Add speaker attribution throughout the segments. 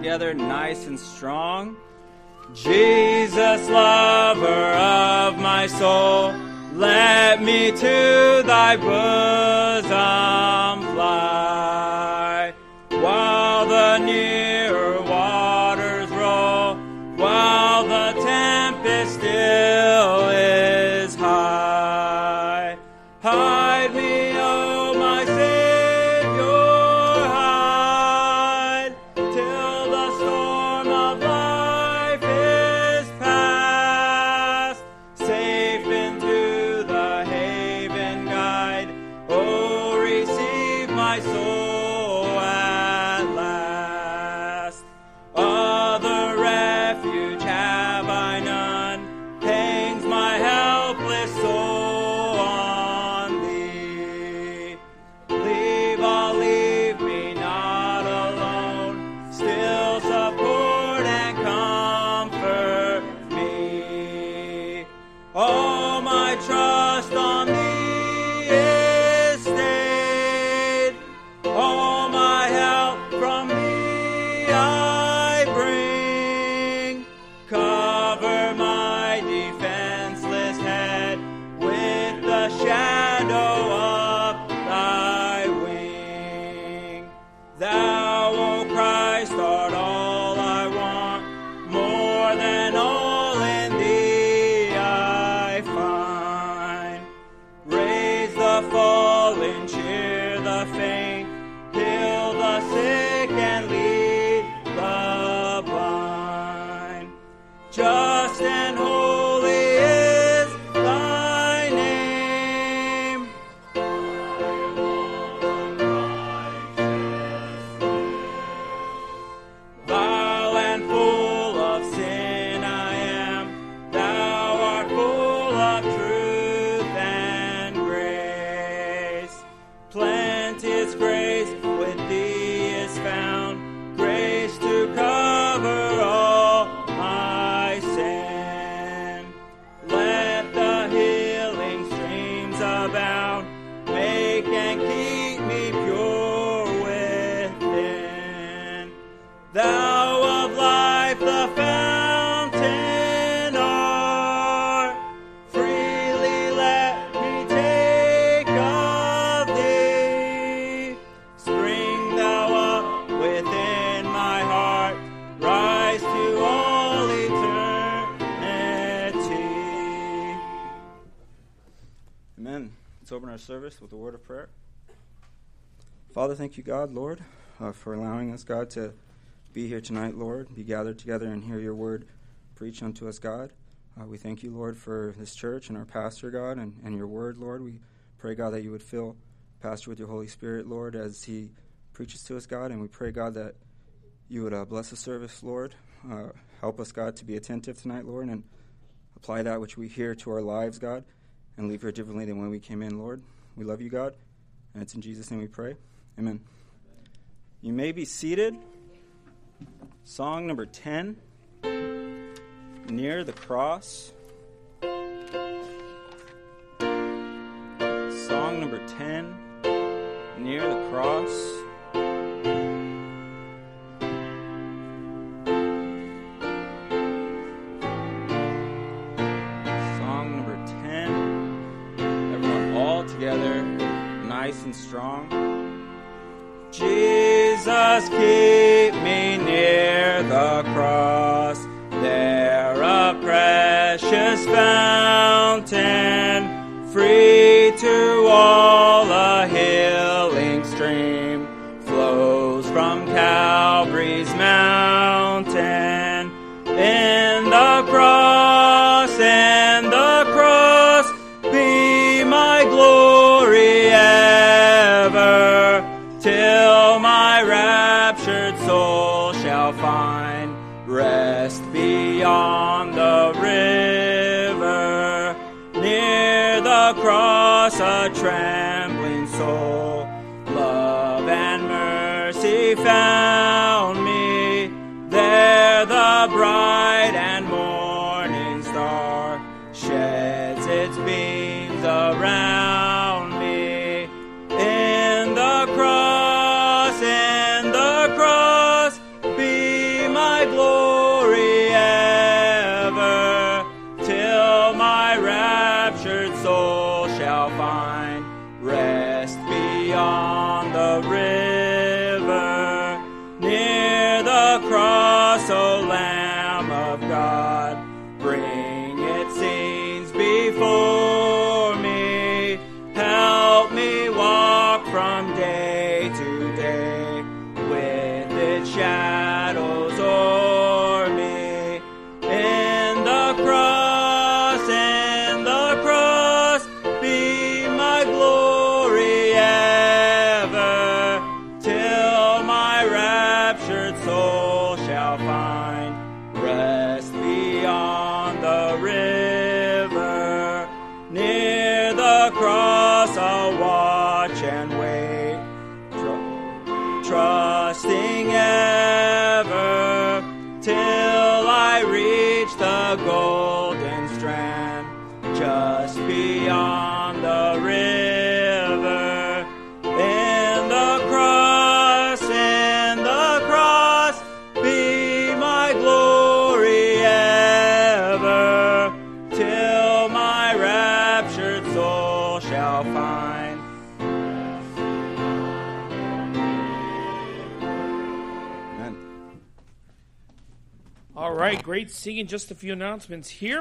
Speaker 1: together nice and strong. Jesus, lover of my soul, let me to thy bosom fly, while the nearer waters roll, while the tempest still is high. Hide me, O my Savior, hide, till the storm of life is past. Safe into the haven guide, oh, receive my soul at last. Other refuge have I none, hangs my helpless soul on thee. Leave me not alone, still support and comfort me. All my trust on thee is stayed, all my help from thee I bring. Cover my defenseless head with the shadow of thy wing. Thou, O Christ, art all I want, more than all in thee I find. Raise the fallen, cheer the faint, heal the sick and lead the blind. Just and holy is thy name. Vile and full of sin I am, thou art full of truth and grace. Plenteous grace with thee is found, grace to cover all my sin. Let the healing streams abound, make and keep me pure within. Thou of life the fountain art, freely let me take of thee. Spring thou up within my heart, rise to all eternity. Amen. Let's open our service with a word of prayer. Father, thank you, God, Lord, for allowing us, God, to be here tonight, Lord, be gathered together and hear your word preached unto us, God. We thank you, Lord, for this church and our pastor, God, and your word, Lord. We pray, God, that you would fill Pastor with your Holy Spirit, Lord, as he preaches to us, God, and we pray, God, that you would bless the service, Lord. Help us, God, to be attentive tonight, Lord, and apply that which we hear to our lives, God, and leave here differently than when we came in, Lord. We love you, God, and it's in Jesus' name we pray. Amen. You may be seated. Song number 10, Near the Cross. Song number 10, Near the Cross. Song number 10, everyone all together, nice and strong. Jesus, keep me near the cross, there a precious fountain, free to all a healing stream, flows from Calvary's mountain. In the cross, be my glory ever, till my raptured soul shall find rest beyond the river. Near the cross a trembling soul, love and mercy found me. There the bright and morning star sheds its beams around me. In the cross, be find rest beyond the river, near the cross, O Lamb of God. Bring its scenes before me, help me walk from day to day, with its shadows o'er me. In the cross, be my glory ever, till my raptured soul shall find rest beyond the river. Near the cross I'll watch and wait, trusting ever, till I reach the golden strand, just beyond the river. In the cross, be my glory ever, till my raptured soul shall find. Amen.
Speaker 2: All right, great singing. Just a few announcements here.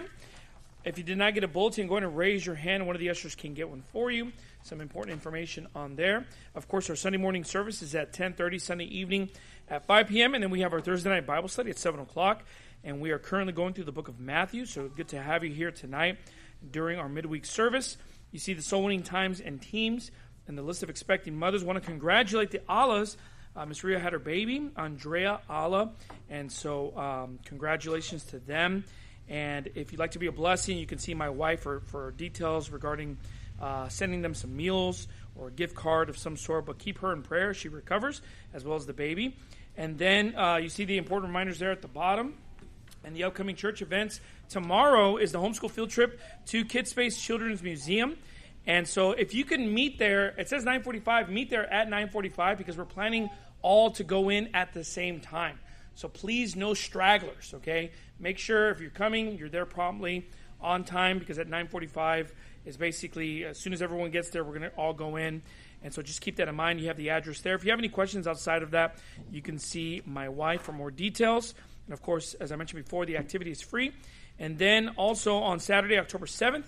Speaker 2: If you did not get a bulletin, go ahead and raise your hand. One of the ushers can get one for you. Some important information on there. Of course, our Sunday morning service is at 10:30, Sunday evening at 5 p.m., and then we have our Thursday night Bible study at 7 o'clock, and we are currently going through the book of Matthew, so good to have you here tonight during our midweek service. You see the soul-winning times and teams and the list of expecting mothers. Want to congratulate the Allahs. Miss Ria had her baby, Andrea Allah, and so congratulations to them. And if you'd like to be a blessing, you can see my wife for details regarding sending them some meals or a gift card of some sort. But keep her in prayer. She recovers, as well as the baby. And then you see the important reminders there at the bottom. And the upcoming church events. Tomorrow is the homeschool field trip to Kidspace Children's Museum. And so if you can meet there, it says 9:45, meet there at 9:45, because we're planning all to go in at the same time. So please, no stragglers, okay? Make sure if you're coming, you're there promptly on time, because at 9:45 is basically, as soon as everyone gets there, we're going to all go in. And so just keep that in mind. You have the address there. If you have any questions outside of that, you can see my wife for more details. And, of course, as I mentioned before, the activity is free. And then also on Saturday, October 7th,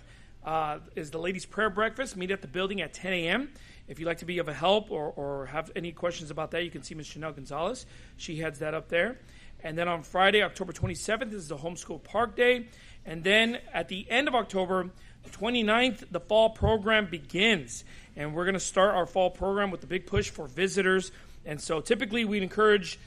Speaker 2: is the ladies' prayer breakfast. Meet at the building at 10 a.m. If you'd like to be of a help or have any questions about that, you can see Ms. Chanel Gonzalez. She heads that up there. And then on Friday, October 27th, is the Homeschool Park Day. And then at the end of October, the 29th, the fall program begins. And we're going to start our fall program with the big push for visitors. And so typically we'd encourage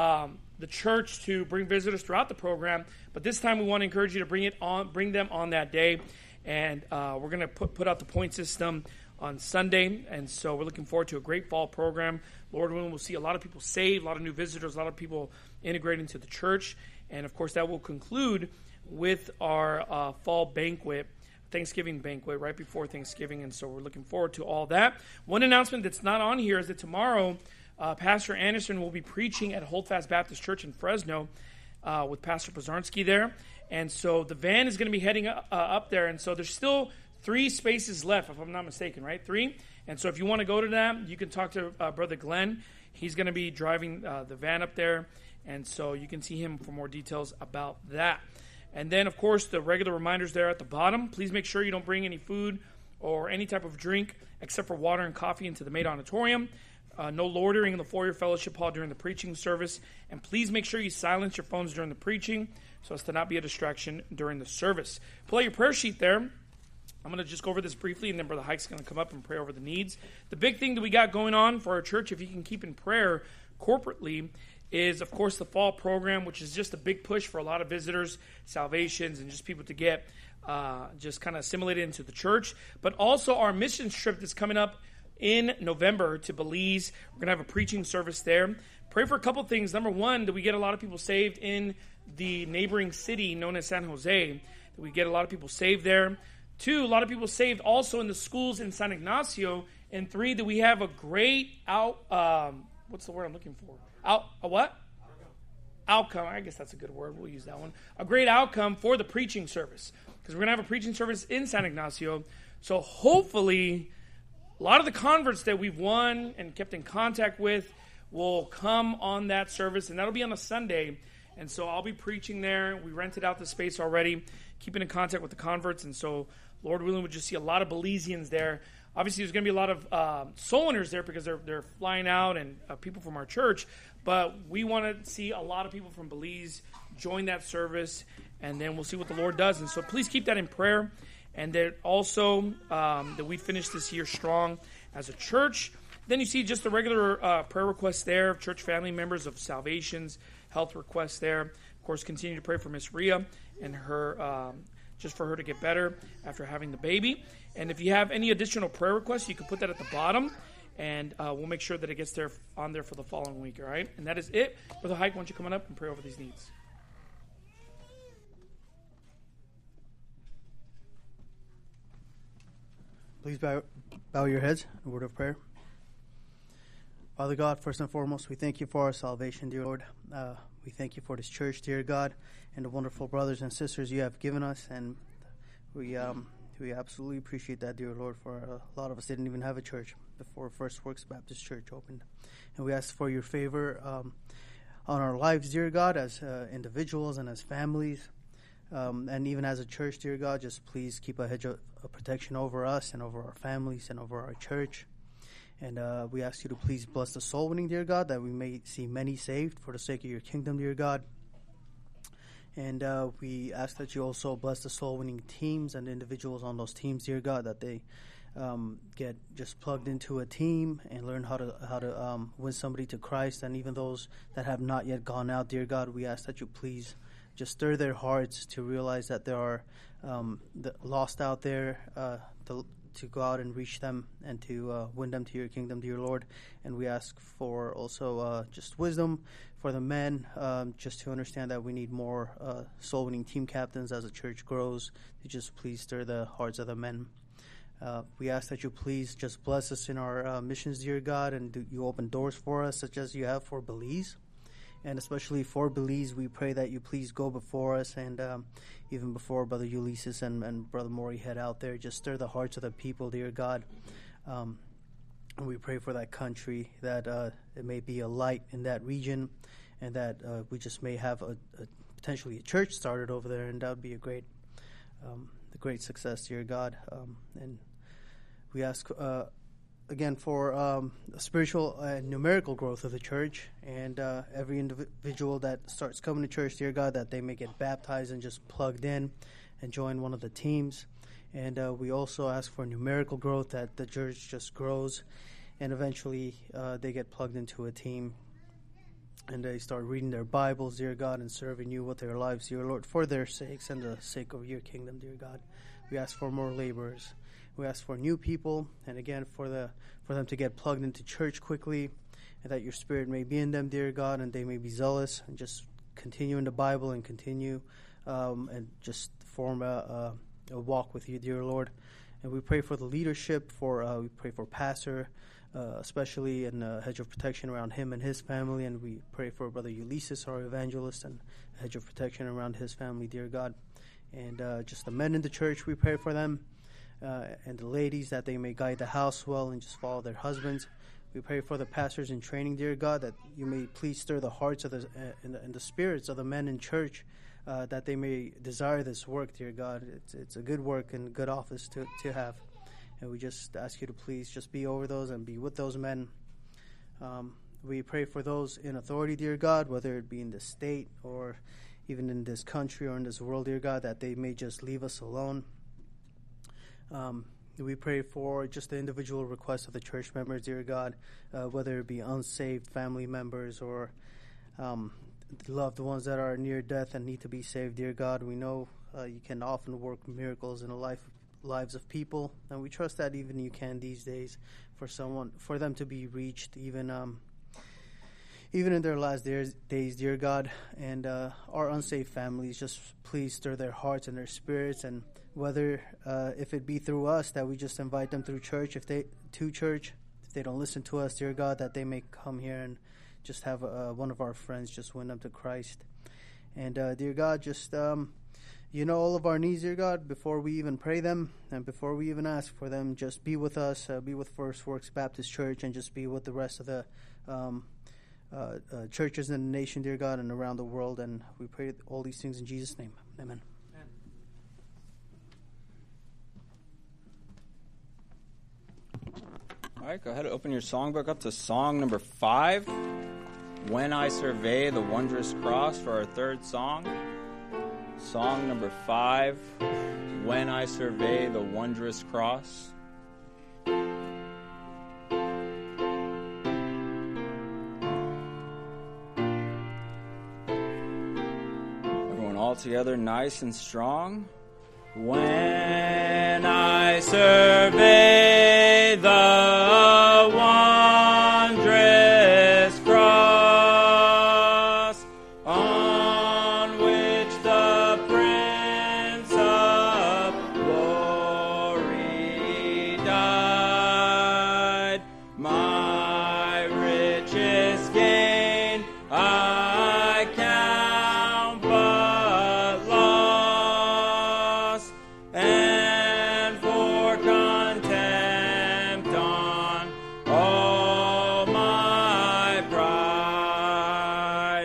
Speaker 2: the church to bring visitors throughout the program. But this time we want to encourage you to bring them on that day. And we're going to put out the point system on Sunday, and so we're looking forward to a great fall program. Lord willing, we'll see a lot of people saved, a lot of new visitors, a lot of people integrating to the church, and of course that will conclude with our fall banquet, Thanksgiving banquet, right before Thanksgiving, and so we're looking forward to all that. One announcement that's not on here is that tomorrow, Pastor Anderson will be preaching at Holdfast Baptist Church in Fresno with Pastor Pozarnsky there, and so the van is going to be heading up there, and so there's still 3 spaces left, if I'm not mistaken, right? 3. And so if you want to go to that, you can talk to Brother Glenn. He's going to be driving the van up there. And so you can see him for more details about that. And then, of course, the regular reminders there at the bottom. Please make sure you don't bring any food or any type of drink except for water and coffee into the main auditorium. No loitering in the foyer fellowship hall during the preaching service. And please make sure you silence your phones during the preaching so as to not be a distraction during the service. Pull out your prayer sheet there. I'm going to just go over this briefly, and then Brother Hike's going to come up and pray over the needs. The big thing that we got going on for our church, if you can keep in prayer corporately, is, of course, the fall program, which is just a big push for a lot of visitors, salvations, and just people to get just kind of assimilated into the church. But also our missions trip that's coming up in November to Belize. We're going to have a preaching service there. Pray for a couple things. Number one, that we get a lot of people saved in the neighboring city known as San Jose. That we get a lot of people saved there. 2, a lot of people saved also in the schools in San Ignacio. And 3, that we have a great what's the word I'm looking for? A what? Outcome. I guess that's a good word. We'll use that one. A great outcome for the preaching service. Because we're going to have a preaching service in San Ignacio. So hopefully, a lot of the converts that we've won and kept in contact with will come on that service, and that'll be on a Sunday. And so I'll be preaching there. We rented out the space already, keeping in contact with the converts. And so, Lord willing, we'll just see a lot of Belizeans there. Obviously, there's going to be a lot of soul winners there because they're flying out and people from our church. But we want to see a lot of people from Belize join that service, and then we'll see what the Lord does. And so please keep that in prayer. And that also that we finish this year strong as a church. Then you see just the regular prayer requests there, church family members of salvations, health requests there. Of course, continue to pray for Miss Rhea and her, just for her to get better after having the baby. And if you have any additional prayer requests, you can put that at the bottom, and we'll make sure that it gets there on there for the following week, all right? And that is it. Brother Hike, why don't you come on up and pray over these needs?
Speaker 3: Please bow your heads in a word of prayer. Father God, first and foremost, we thank you for our salvation, dear Lord. We thank you for this church, dear God, and the wonderful brothers and sisters you have given us. And we absolutely appreciate that, dear Lord, for a lot of us didn't even have a church before First Works Baptist Church opened. And we ask for your favor on our lives, dear God, as individuals and as families. And even as a church, dear God, just please keep a hedge of protection over us and over our families and over our church. And we ask you to please bless the soul winning, dear God, that we may see many saved for the sake of your kingdom, dear God. And we ask that you also bless the soul winning teams and individuals on those teams, dear God, that they get just plugged into a team and learn how to win somebody to Christ. And even those that have not yet gone out, dear God, we ask that you please just stir their hearts to realize that there are the lost out there, to go out and reach them and to win them to your kingdom, dear Lord. And we ask for also just wisdom for the men, just to understand that we need more soul-winning team captains as the church grows, to just please stir the hearts of the men. We ask that you please just bless us in our missions, dear God, and you open doors for us, such as you have for Belize. And especially for Belize, we pray that you please go before us, and even before Brother Ulysses and Brother Maury head out there, just stir the hearts of the people, dear God. And we pray for that country, that it may be a light in that region, and that we just may have potentially a church started over there, and that would be a great success, dear God. And we ask again for spiritual and numerical growth of the church, and every individual that starts coming to church, dear God, that they may get baptized and just plugged in and join one of the teams. And we also ask for numerical growth, that the church just grows and eventually they get plugged into a team and they start reading their Bibles, dear God, and serving you with their lives, dear Lord, for their sakes and the sake of your kingdom, dear God. We ask for more laborers. We ask for new people, and again for them to get plugged into church quickly, and that your Spirit may be in them, dear God, and they may be zealous and just continue in the Bible and continue and just form a walk with you, dear Lord. And we pray for the leadership. We pray for Pastor, especially in a hedge of protection around him and his family, and we pray for Brother Ulysses, our evangelist, and a hedge of protection around his family, dear God. And just the men in the church, we pray for them. And the ladies, that they may guide the house well and just follow their husbands. We pray for the pastors in training, dear God, that you may please stir the hearts of and the spirits of the men in church, that they may desire this work, dear God. It's a good work and good office to have. And we just ask you to please just be over those and be with those men. We pray for those in authority, dear God, whether it be in this state or even in this country or in this world, dear God, that they may just leave us alone. We pray for just the individual requests of the church members, dear God, whether it be unsaved family members or loved ones that are near death and need to be saved, dear God. We know you can often work miracles in the lives of people, and we trust that even you can these days for them to be reached, even in their last days, dear God. And our unsaved families, just please stir their hearts and their spirits, and whether if it be through us, that we just invite them through church, if they don't listen to us, dear God, that they may come here and just have one of our friends just win them to Christ. And dear God, just You know all of our needs, dear God, before we even pray them and before we even ask for them. Just be with us, be with First Works Baptist Church, and just be with the rest of the churches in the nation, dear God, and around the world. And we pray all these things in Jesus' name. Amen.
Speaker 1: All right, go ahead and open your songbook up to song number 5, When I Survey the Wondrous Cross, for our third song. Song number 5, When I Survey the Wondrous Cross. Everyone all together, nice and strong. When I survey the wondrous cross on which the Prince of Glory died, my richest gain I count but loss, and for contempt on all my pride.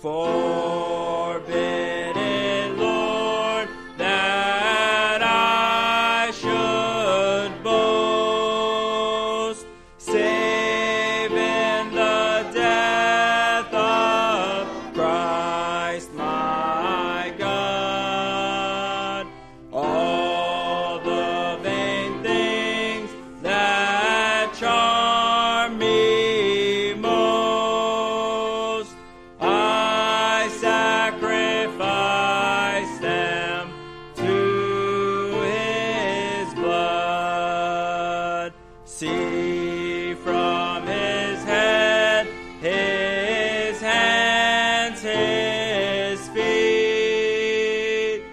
Speaker 1: Forbid it, Lord, that I should boast, save in the death of Christ my God. All the vain things that charm me most, I sacrifice them to His blood. See from His head, His hands, His feet,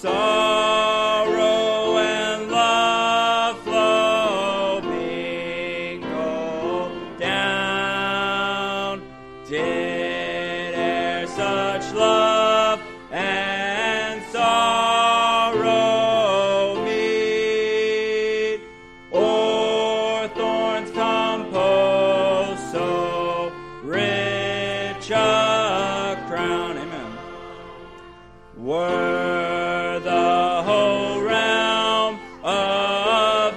Speaker 1: sorrow and love flow mingled down. Did e'er such love and sorrow meet, or thorns compose so rich a crown? Amen. Were the whole realm of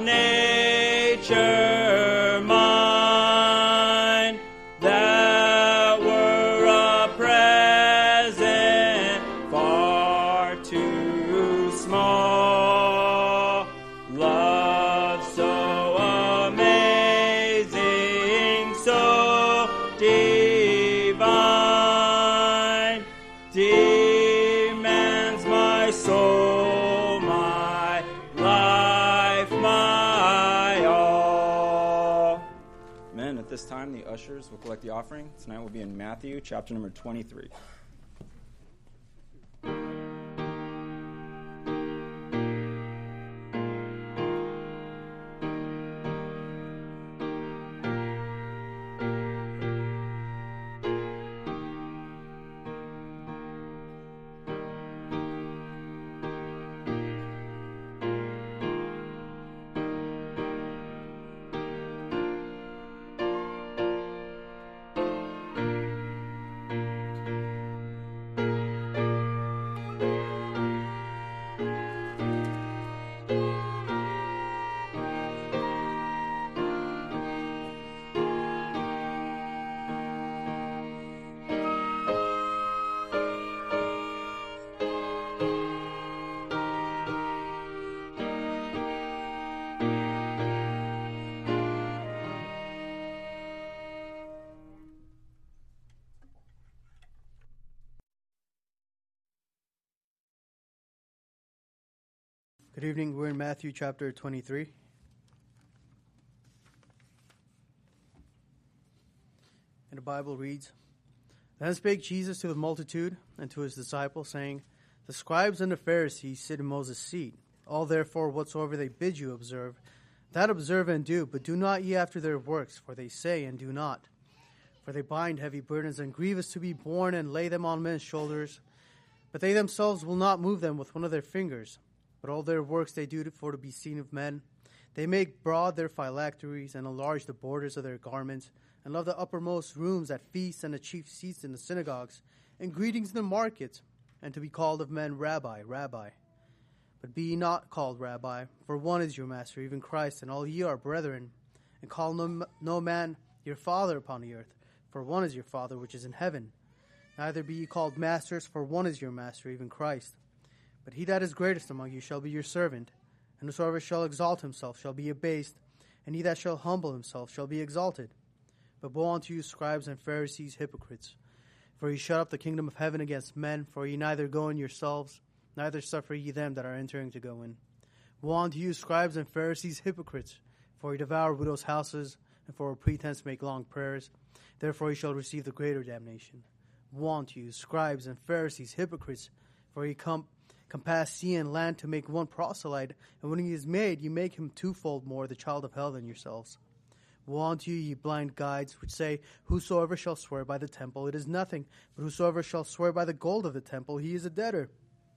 Speaker 1: nature mine, that were a present far too small. Love so amazing, so divine, demands my soul, my life, my all. Amen. At this time, the ushers will collect the offering. Tonight will be in Matthew chapter number 23.
Speaker 3: Good evening. We're in Matthew chapter 23. And the Bible reads, Then spake Jesus to the multitude and to his disciples, saying, The scribes and the Pharisees sit in Moses' seat. All therefore whatsoever they bid you observe, that observe and do, but do not ye after their works, for they say and do not. For they bind heavy burdens and grievous to be borne, and lay them on men's shoulders, But they themselves will not move them with one of their fingers, but all their works they do for to be seen of men. They make broad their phylacteries, and enlarge the borders of their garments, and love the uppermost rooms at feasts and the chief seats in the synagogues, and greetings in the markets, and to be called of men, Rabbi, Rabbi. But be ye not called Rabbi, for one is your master, even Christ, and all ye are brethren. And call no man your father upon the earth, for one is your Father which is in heaven. Neither be ye called masters, for one is your master, even Christ. But he that is greatest among you shall be your servant. And whosoever shall exalt himself shall be abased, and he that shall humble himself shall be exalted. But woe unto you, scribes and Pharisees, hypocrites! For ye shut up the kingdom of heaven against men, for ye neither go in yourselves, neither suffer ye them that are entering to go in. Woe unto you, scribes and Pharisees, hypocrites! For ye devour widows' houses, and for a pretense make long prayers. Therefore ye shall receive the greater damnation. Woe unto you, scribes and Pharisees, hypocrites! For ye compass sea and land to make one proselyte, and when he is made, ye make him twofold more the child of hell than yourselves. Woe unto you, ye blind guides, which say, Whosoever shall swear by the temple, it is nothing, but whosoever shall swear by the gold of the temple, he is a debtor.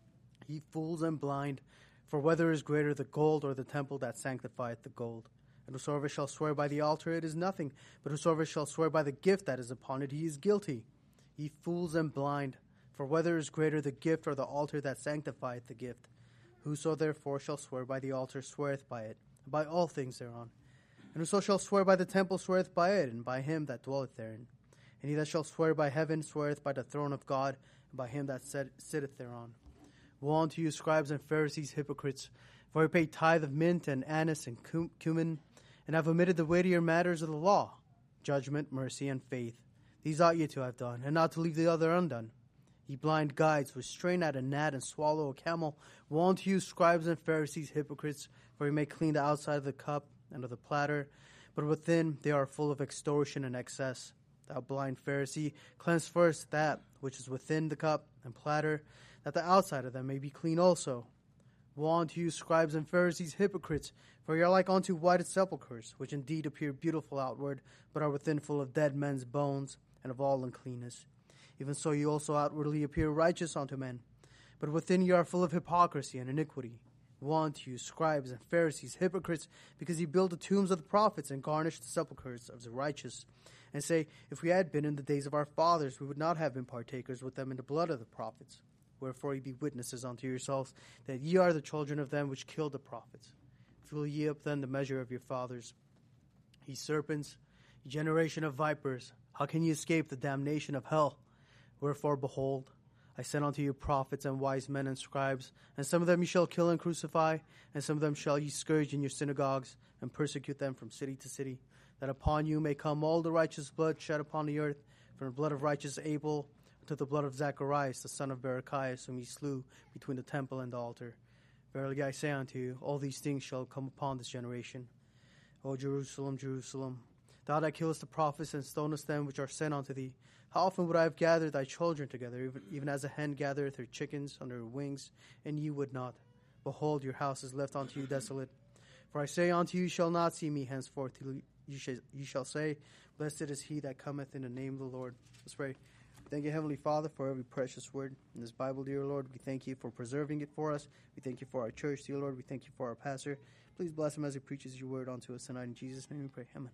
Speaker 3: Ye fools and blind, for whether is greater the gold or the temple that sanctifieth the gold? And whosoever shall swear by the altar, it is nothing, but whosoever shall swear by the gift that is upon it, he is guilty. Ye fools and blind, for whether is greater the gift or the altar that sanctifieth the gift? Whoso therefore shall swear by the altar sweareth by it, and by all things thereon. And whoso shall swear by the temple sweareth by it, and by him that dwelleth therein. And he that shall swear by heaven sweareth by the throne of God, and by him that sitteth thereon. Woe unto you, scribes and Pharisees, hypocrites! For ye pay tithe of mint and anise and cumin, and have omitted the weightier matters of the law, judgment, mercy, and faith. These ought ye to have done, and not to leave the other undone. Ye blind guides, which strain at a gnat and swallow a camel, woe unto you, scribes and Pharisees, hypocrites! For ye may clean the outside of the cup and of the platter, but within they are full of extortion and excess. Thou blind Pharisee, cleanse first that which is within the cup and platter, that the outside of them may be clean also. Woe unto you, scribes and Pharisees, hypocrites! For ye are like unto whited sepulchres, which indeed appear beautiful outward, but are within full of dead men's bones, and of all uncleanness. Even so ye also outwardly appear righteous unto men, but within ye are full of hypocrisy and iniquity. Woe unto you, scribes and Pharisees, hypocrites! Because ye build the tombs of the prophets, and garnish the sepulchres of the righteous, and say, If we had been in the days of our fathers, we would not have been partakers with them in the blood of the prophets. Wherefore ye be witnesses unto yourselves, that ye are the children of them which killed the prophets. Fill ye up then the measure of your fathers. Ye serpents, ye generation of vipers, how can ye escape the damnation of hell? Wherefore, behold, I send unto you prophets and wise men and scribes, and some of them ye shall kill and crucify, and some of them shall ye scourge in your synagogues, and persecute them from city to city, that upon you may come all the righteous blood shed upon the earth, from the blood of righteous Abel to the blood of Zacharias, the son of Berechias, whom ye slew between the temple and the altar. Verily I say unto you, all these things shall come upon this generation. O Jerusalem, Jerusalem, thou that killest the prophets and stonest them which are sent unto thee, how often would I have gathered thy children together, even as a hen gathereth her chickens under her wings, and ye would not? Behold, your house is left unto you desolate. For I say unto you, you shall not see me henceforth, till you shall say, Blessed is he that cometh in the name of the Lord. Let's pray. Thank you, Heavenly Father, for every precious word in this Bible, dear Lord. We thank you for preserving it for us. We thank you for our church, dear Lord. We thank you for our pastor. Please bless him as he preaches your word unto us tonight. In Jesus' name we pray. Amen.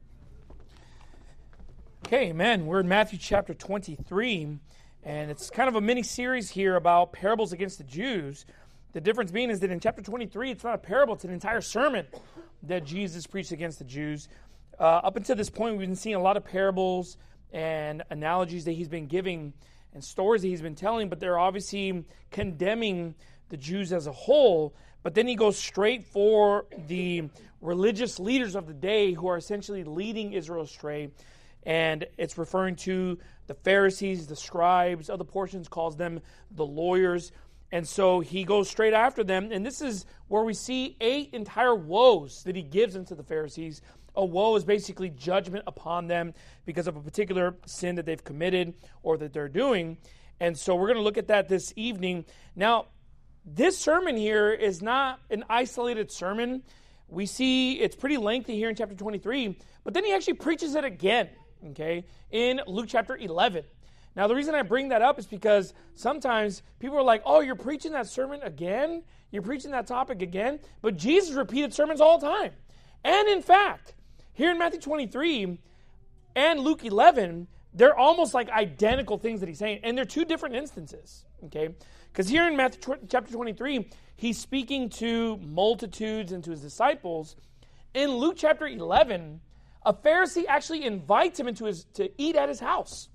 Speaker 2: Okay, amen. We're in Matthew chapter 23, and it's kind of a mini-series here about parables against the Jews. The difference being is that in chapter 23, it's not a parable, it's an entire sermon that Jesus preached against the Jews. Up until this point, we've been seeing a lot of parables and analogies that he's been giving and stories that he's been telling, but they're obviously condemning the Jews as a whole. But then he goes straight for the religious leaders of the day who are essentially leading Israel astray. And it's referring to the Pharisees, the scribes, other portions calls them the lawyers. And so he goes straight after them. And this is where we see 8 entire woes that he gives into the Pharisees. A woe is basically judgment upon them because of a particular sin that they've committed or that they're doing. And so we're going to look at that this evening. Now, this sermon here is not an isolated sermon. We see it's pretty lengthy here in chapter 23, but then he actually preaches it again, okay, in Luke chapter 11. Now, the reason I bring that up is because sometimes people are like, oh, you're preaching that sermon again? You're preaching that topic again? But Jesus repeated sermons all the time. And in fact, here in Matthew 23 and Luke 11, they're almost like identical things that he's saying. And they're two different instances, okay? Because here in Matthew chapter 23, he's speaking to multitudes and to his disciples. In Luke chapter 11, a Pharisee actually invites him to eat at his house.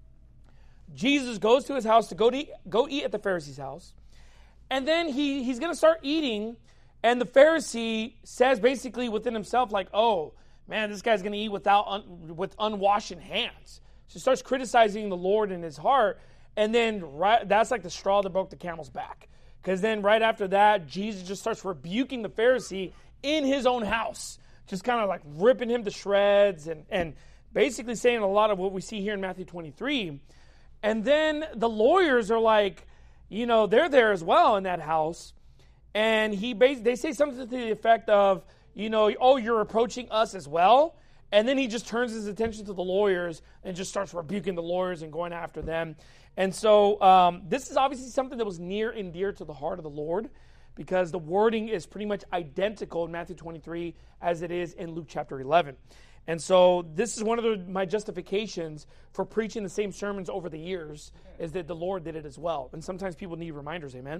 Speaker 2: Jesus goes to his house to go eat at the Pharisee's house. And then he's going to start eating, and the Pharisee says basically within himself, like, oh, man, this guy's going to eat with unwashed hands. So he starts criticizing the Lord in his heart, and then that's like the straw that broke the camel's back. Because then right after that, Jesus just starts rebuking the Pharisee in his own house, just kind of like ripping him to shreds and basically saying a lot of what we see here in Matthew 23. And then the lawyers are like, they're there as well in that house. And they say something to the effect of, oh, you're approaching us as well. And then he just turns his attention to the lawyers and just starts rebuking the lawyers and going after them. And so this is obviously something that was near and dear to the heart of the Lord, because the wording is pretty much identical in Matthew 23 as it is in Luke chapter 11. And so this is one of my justifications for preaching the same sermons over the years, is that the Lord did it as well. And sometimes people need reminders, amen?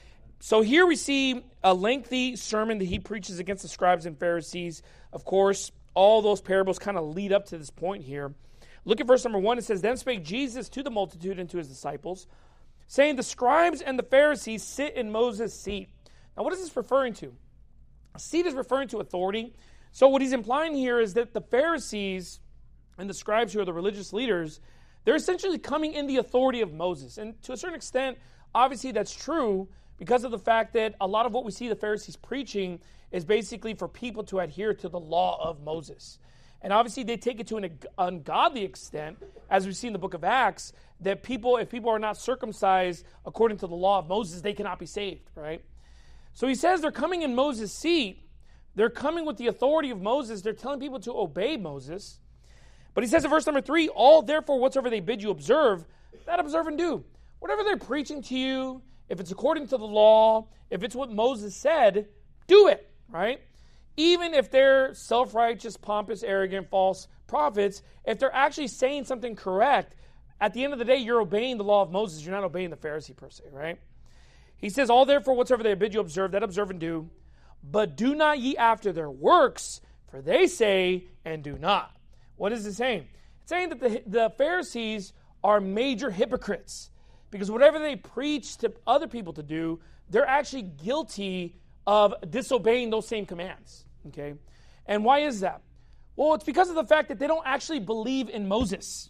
Speaker 2: So here we see a lengthy sermon that he preaches against the scribes and Pharisees. Of course, all those parables kind of lead up to this point here. Look at verse number 1. It says, Then spake Jesus to the multitude and to his disciples, saying, The scribes and the Pharisees sit in Moses' seat. Now, what is this referring to? A seat is referring to authority. So what he's implying here is that the Pharisees and the scribes, who are the religious leaders, they're essentially coming in the authority of Moses. And to a certain extent, obviously that's true because of the fact that a lot of what we see the Pharisees preaching is basically for people to adhere to the law of Moses. And obviously they take it to an ungodly extent, as we see in the book of Acts, that if people are not circumcised according to the law of Moses, they cannot be saved, right? So he says they're coming in Moses' seat. They're coming with the authority of Moses. They're telling people to obey Moses. But he says in verse number 3, All therefore whatsoever they bid you observe, that observe and do. Whatever they're preaching to you, if it's according to the law, if it's what Moses said, do it, right? Even if they're self-righteous, pompous, arrogant, false prophets, if they're actually saying something correct, at the end of the day, you're obeying the law of Moses. You're not obeying the Pharisee per se, right? He says, All therefore whatsoever they bid you observe, that observe and do. But do not ye after their works, for they say and do not. What is it saying? It's saying that the Pharisees are major hypocrites, because whatever they preach to other people to do, they're actually guilty of disobeying those same commands. Okay? And why is that? Well, it's because of the fact that they don't actually believe in Moses.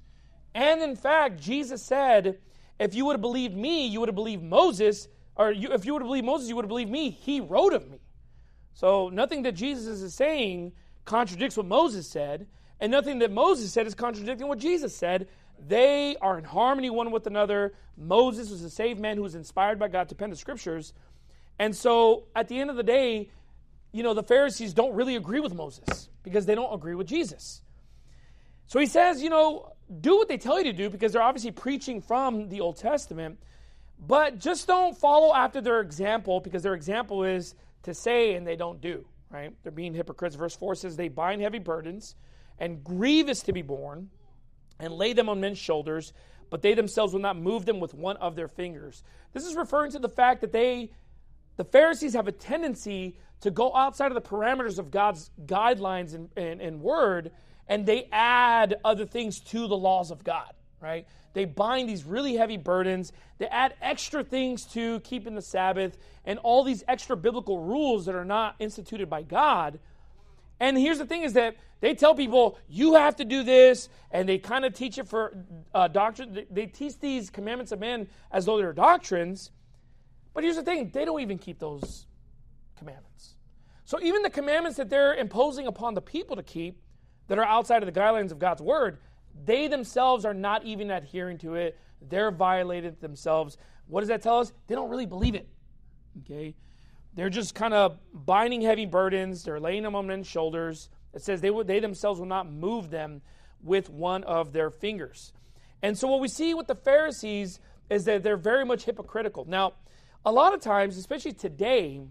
Speaker 2: And in fact, Jesus said, if you would have believed me, you would have believed Moses, if you would have believed Moses, you would have believed me. He wrote of me. So nothing that Jesus is saying contradicts what Moses said, and nothing that Moses said is contradicting what Jesus said. They are in harmony one with another. Moses was a saved man who was inspired by God to pen the scriptures. And so at the end of the day, the Pharisees don't really agree with Moses because they don't agree with Jesus. So he says, do what they tell you to do, because they're obviously preaching from the Old Testament. But just don't follow after their example, because their example is to say and they don't do, right? They're being hypocrites. Verse 4 says, They bind heavy burdens and grievous to be borne and lay them on men's shoulders, but they themselves will not move them with one of their fingers. This is referring to the fact that the Pharisees have a tendency to go outside of the parameters of God's guidelines and word, and they add other things to the laws of God, right? They bind these really heavy burdens. They add extra things to keeping the Sabbath and all these extra biblical rules that are not instituted by God. And here's the thing is that they tell people, you have to do this, and they kind of teach it for doctrine. They teach these commandments of men as though they're doctrines. But here's the thing, they don't even keep those commandments. So even the commandments that they're imposing upon the people to keep that are outside of the guidelines of God's word, they themselves are not even adhering to it. They're violating themselves. What does that tell us? They don't really believe it. Okay? They're just kind of binding heavy burdens. They're laying them on men's shoulders. It says they themselves will not move them with one of their fingers. And so what we see with the Pharisees is that they're very much hypocritical. Now, a lot of times, especially today,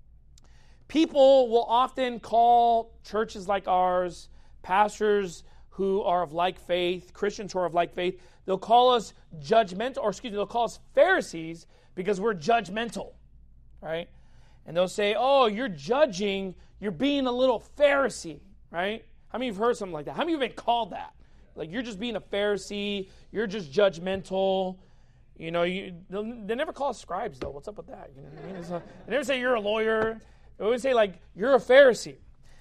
Speaker 2: people will often call churches like ours, pastors who are of like faith, Christians who are of like faith, they'll call us judgmental, or they'll call us Pharisees because we're judgmental, right? And they'll say, oh, you're judging, you're being a little Pharisee, right? How many of you have heard something like that? How many of you have been called that? Like, you're just being a Pharisee, you're just judgmental. You know, they never call us scribes, though. What's up with that? You know what I mean? They never say you're a lawyer. They always say, like, you're a Pharisee.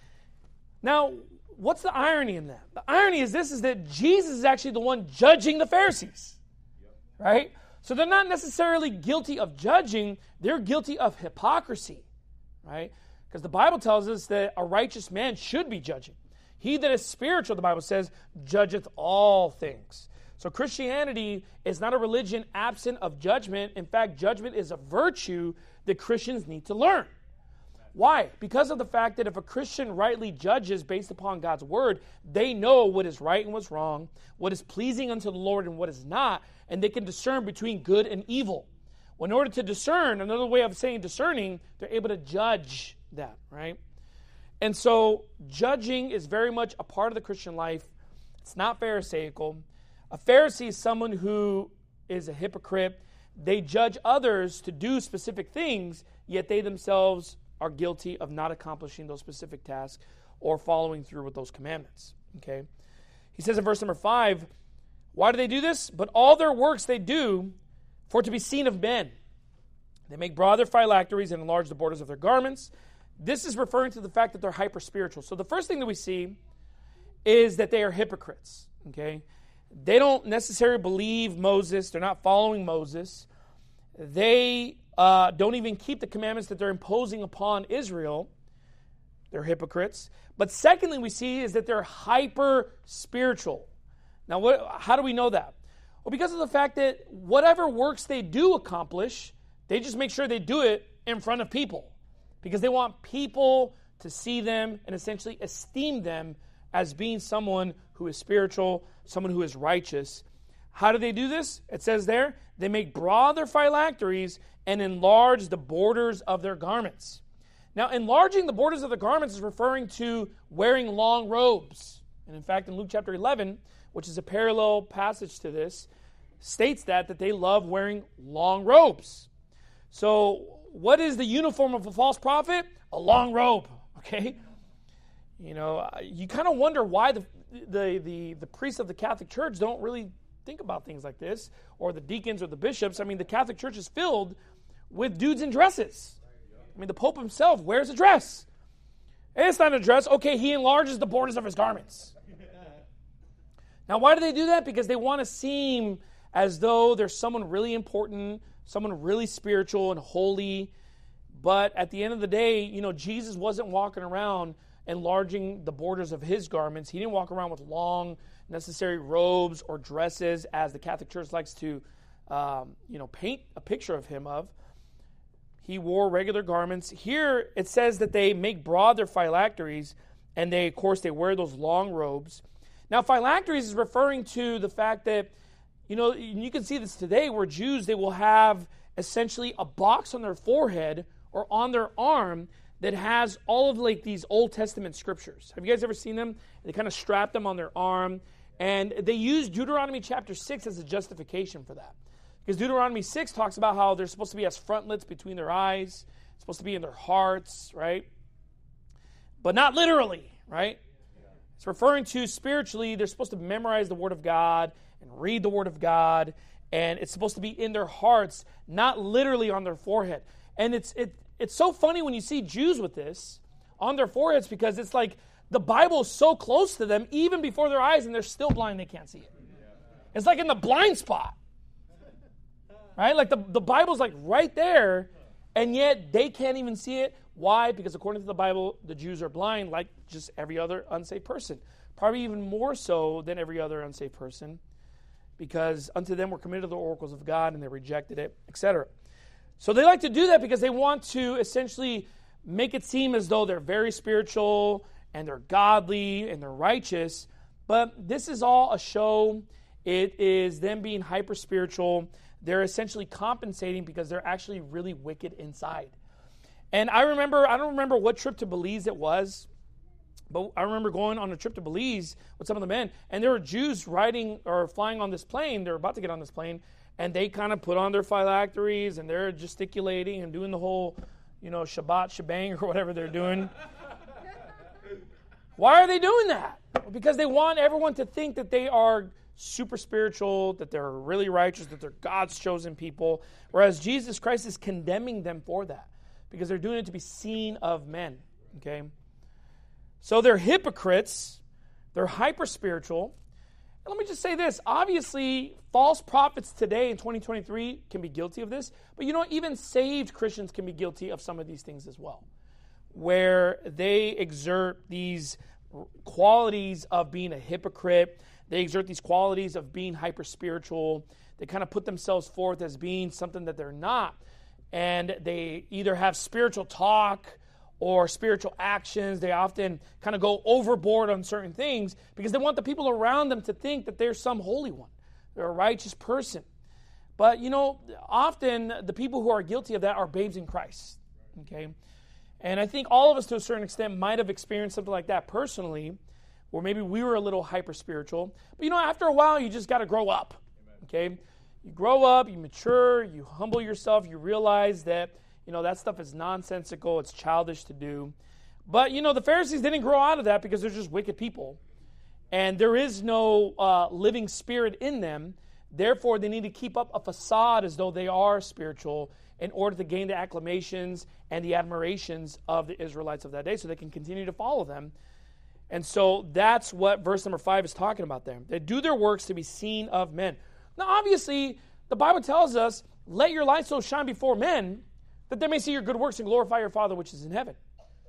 Speaker 2: Now, what's the irony in that? The irony is this, is that Jesus is actually the one judging the Pharisees, right? So they're not necessarily guilty of judging. They're guilty of hypocrisy, right? Because the Bible tells us that a righteous man should be judging. He that is spiritual, the Bible says, judgeth all things. So Christianity is not a religion absent of judgment. In fact, judgment is a virtue that Christians need to learn. Why? Because of the fact that if a Christian rightly judges based upon God's word, they know what is right and what's wrong, what is pleasing unto the Lord and what is not, and they can discern between good and evil. Well, in order to discern, another way of saying discerning, they're able to judge that, right? And so judging is very much a part of the Christian life. It's not Pharisaical. A Pharisee is someone who is a hypocrite. They judge others to do specific things, yet they themselves are guilty of not accomplishing those specific tasks or following through with those commandments. Okay? He says in verse number 5, why do they do this? But all their works they do for to be seen of men. They make broad their phylacteries and enlarge the borders of their garments. This is referring to the fact that they're hyper-spiritual. So the first thing that we see is that they are hypocrites. Okay? They don't necessarily believe Moses. They're not following Moses. They don't even keep the commandments that they're imposing upon Israel. They're hypocrites. But secondly, we see is that they're hyper-spiritual. Now, how do we know that? Well, because of the fact that whatever works they do accomplish, they just make sure they do it in front of people. Because they want people to see them and essentially esteem them as being someone who is spiritual, someone who is righteous. How do they do this? It says there, they make broad their phylacteries and enlarge the borders of their garments. Now, enlarging the borders of the garments is referring to wearing long robes. And in fact, in Luke chapter 11, which is a parallel passage to this, states that they love wearing long robes. So, what is the uniform of a false prophet? A long robe, okay? You know, you kind of wonder why the priests of the Catholic Church don't really think about things like this, or the deacons or the bishops. I mean, the Catholic Church is filled with dudes in dresses. I mean, the Pope himself wears a dress. It's not a dress. Okay, he enlarges the borders of his garments. Now, why do they do that? Because they want to seem as though there's someone really important, someone really spiritual and holy. But at the end of the day, you know, Jesus wasn't walking around enlarging the borders of his garments. He didn't walk around with long, necessary robes or dresses, as the Catholic Church likes to, paint a picture of him of. He wore regular garments. Here it says that they make broad their phylacteries, and they wear those long robes. Now, phylacteries is referring to the fact that, you know, you can see this today where Jews, they will have essentially a box on their forehead or on their arm that has all of like these Old Testament scriptures. Have you guys ever seen them? They kind of strap them on their arm, and they use Deuteronomy chapter 6 as a justification for that. Because Deuteronomy 6 talks about how they're supposed to be as frontlets between their eyes, supposed to be in their hearts, right? But not literally, right? It's referring to spiritually, they're supposed to memorize the Word of God and read the Word of God, and it's supposed to be in their hearts, not literally on their forehead. And it's so funny when you see Jews with this on their foreheads, because it's like the Bible is so close to them, even before their eyes, and they're still blind, they can't see it. It's like in the blind spot. Right? Like the Bible's like right there, and yet they can't even see it. Why? Because according to the Bible, the Jews are blind like just every other unsaved person. Probably even more so than every other unsaved person, because unto them were committed the oracles of God, and they rejected it, etc. So they like to do that because they want to essentially make it seem as though they're very spiritual and they're godly and they're righteous. But this is all a show. It is them being hyper spiritual. They're essentially compensating because they're actually really wicked inside. And I don't remember what trip to Belize it was, but I remember going on a trip to Belize with some of the men, and there were Jews riding or flying on this plane. They're about to get on this plane, and they kind of put on their phylacteries, and they're gesticulating and doing the whole, Shabbat shebang or whatever they're doing. Why are they doing that? Because they want everyone to think that they are super spiritual, that they're really righteous, that they're God's chosen people, whereas Jesus Christ is condemning them for that because they're doing it to be seen of men, okay? So they're hypocrites, they're hyper-spiritual. And let me just say this, obviously, false prophets today in 2023 can be guilty of this, but even saved Christians can be guilty of some of these things as well, where they exert these qualities of being a hypocrite. They exert these qualities of being hyper-spiritual. They kind of put themselves forth as being something that they're not. And they either have spiritual talk or spiritual actions. They often kind of go overboard on certain things because they want the people around them to think that they're some holy one. They're a righteous person. But, often the people who are guilty of that are babes in Christ. Okay? And I think all of us to a certain extent might have experienced something like that personally, or maybe we were a little hyper-spiritual. But, after a while, you just got to grow up. Okay? You grow up, you mature, you humble yourself, you realize that, that stuff is nonsensical, it's childish to do. But, the Pharisees didn't grow out of that because they're just wicked people. And there is no living spirit in them. Therefore, they need to keep up a facade as though they are spiritual in order to gain the acclamations and the admirations of the Israelites of that day so they can continue to follow them. And so that's what verse number 5 is talking about there. They do their works to be seen of men. Now, obviously, the Bible tells us, let your light so shine before men that they may see your good works and glorify your Father which is in heaven.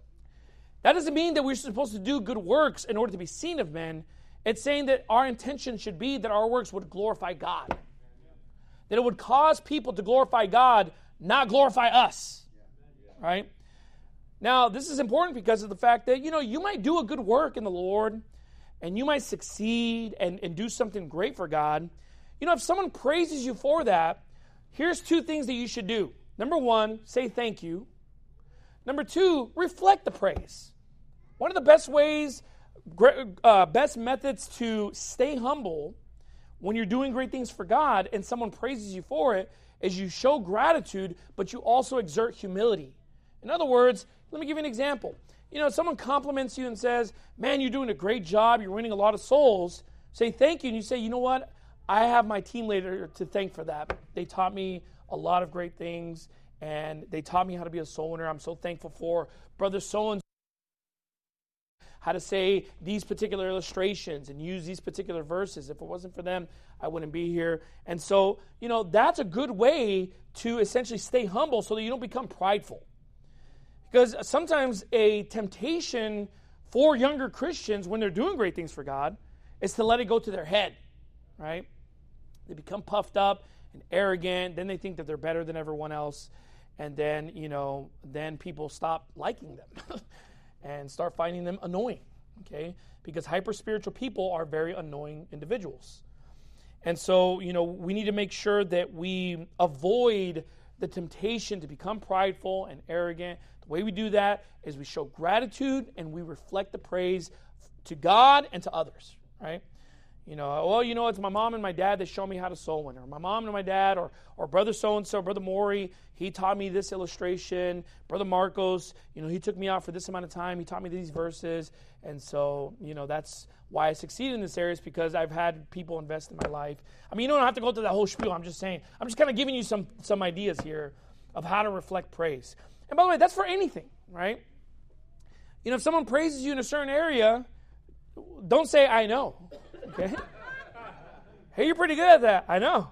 Speaker 2: That doesn't mean that we're supposed to do good works in order to be seen of men. It's saying that our intention should be that our works would glorify God. That it would cause people to glorify God, not glorify us. Right? Now, this is important because of the fact that, you might do a good work in the Lord and you might succeed and do something great for God. If someone praises you for that, here's 2 things that you should do. Number 1, say thank you. Number 2, reflect the praise. One of the best ways, best methods to stay humble when you're doing great things for God and someone praises you for it is you show gratitude, but you also exert humility. In other words, let me give you an example. Someone compliments you and says, man, you're doing a great job, you're winning a lot of souls. Say thank you, and you say, you know what? I have my team leader to thank for that. They taught me a lot of great things, and they taught me how to be a soul winner. I'm so thankful for Brother so-and-so, how to say these particular illustrations and use these particular verses. If it wasn't for them, I wouldn't be here. And so, that's a good way to essentially stay humble so that you don't become prideful. Because sometimes a temptation for younger Christians when they're doing great things for God is to let it go to their head, right? They become puffed up and arrogant. Then they think that they're better than everyone else. And then, then people stop liking them and start finding them annoying, okay? Because hyper-spiritual people are very annoying individuals. And so, we need to make sure that we avoid the temptation to become prideful and arrogant. The way we do that is we show gratitude and we reflect the praise to God and to others, right? It's my mom and my dad that show me how to soul win. Or my mom and my dad, or brother so-and-so, Brother Maury, he taught me this illustration. Brother Marcos, he took me out for this amount of time. He taught me these verses. And so, that's why I succeed in this area is because I've had people invest in my life. I mean, you don't have to go through that whole spiel. I'm just saying. I'm just kind of giving you some ideas here of how to reflect praise. And by the way, that's for anything, right? If someone praises you in a certain area, don't say, I know. Okay? Hey, you're pretty good at that. I know.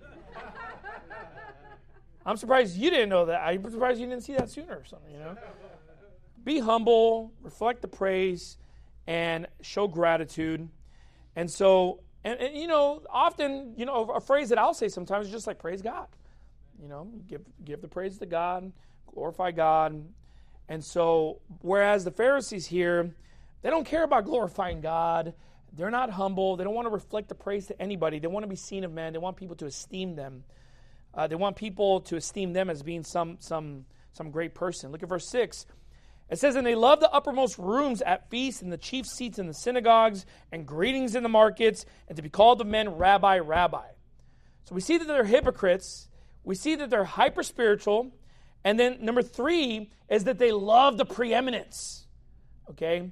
Speaker 2: I'm surprised you didn't know that. I'm surprised you didn't see that sooner or something, Be humble, reflect the praise, and show gratitude. And so, and often, a phrase that I'll say sometimes is just like, praise God. Give the praise to God, glorify God. And so, whereas the Pharisees here, they don't care about glorifying God. They're not humble. They don't want to reflect the praise to anybody. They want to be seen of men. They want people to esteem them. They want people to esteem them as being some great person. Look at verse 6. It says, and they love the uppermost rooms at feasts and the chief seats in the synagogues and greetings in the markets and to be called of men, Rabbi, Rabbi. So we see that they're hypocrites. We see that they're hyper-spiritual. And then number 3 is that they love the preeminence. Okay?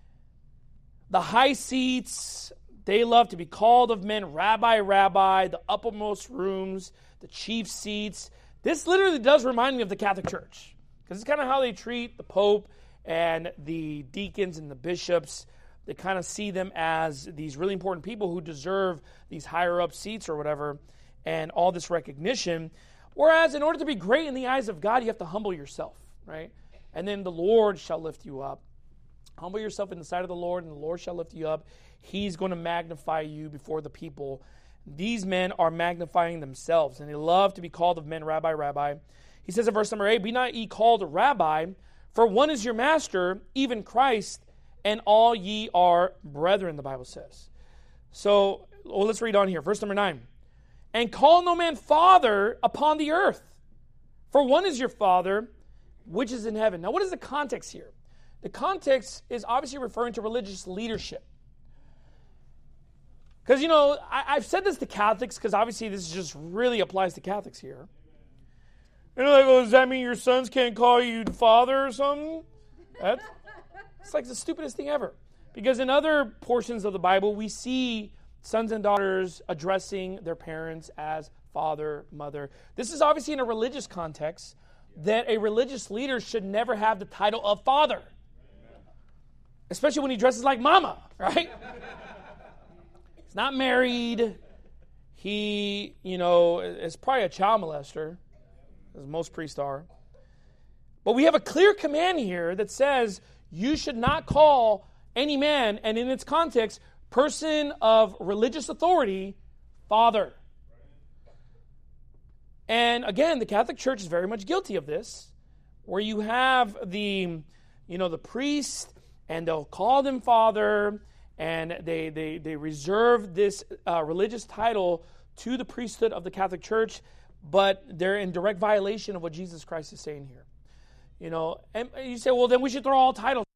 Speaker 2: The high seats, they love to be called of men, Rabbi, Rabbi, the uppermost rooms, the chief seats. This literally does remind me of the Catholic Church, because it's kind of how they treat the Pope and the deacons and the bishops. They kind of see them as these really important people who deserve these higher up seats or whatever, and all this recognition. Whereas in order to be great in the eyes of God, you have to humble yourself, right? And then the Lord shall lift you up. Humble yourself in the sight of the Lord, and the Lord shall lift you up. He's going to magnify you before the people. These men are magnifying themselves, and they love to be called of men, Rabbi, Rabbi. He says in verse number 8, be not ye called Rabbi, for one is your master, even Christ, and all ye are brethren, the Bible says. So, let's read on here. Verse number 9. And call no man father upon the earth, for one is your Father, which is in heaven. Now, what is the context here? The context is obviously referring to religious leadership. Because, I've said this to Catholics, because obviously this just really applies to Catholics here. And they're like, oh, does that mean your sons can't call you father or something? It's like the stupidest thing ever. Because in other portions of the Bible, we see sons and daughters addressing their parents as father, mother. This is obviously in a religious context, that a religious leader should never have the title of father. Especially when he dresses like mama, right? He's not married. He, is probably a child molester, as most priests are. But we have a clear command here that says you should not call any man, and in its context, person of religious authority, father. And again, the Catholic Church is very much guilty of this, where you have the priest, and they'll call them father, and they reserve this religious title to the priesthood of the Catholic Church, but they're in direct violation of what Jesus Christ is saying here. And you say, well, then we should throw all titles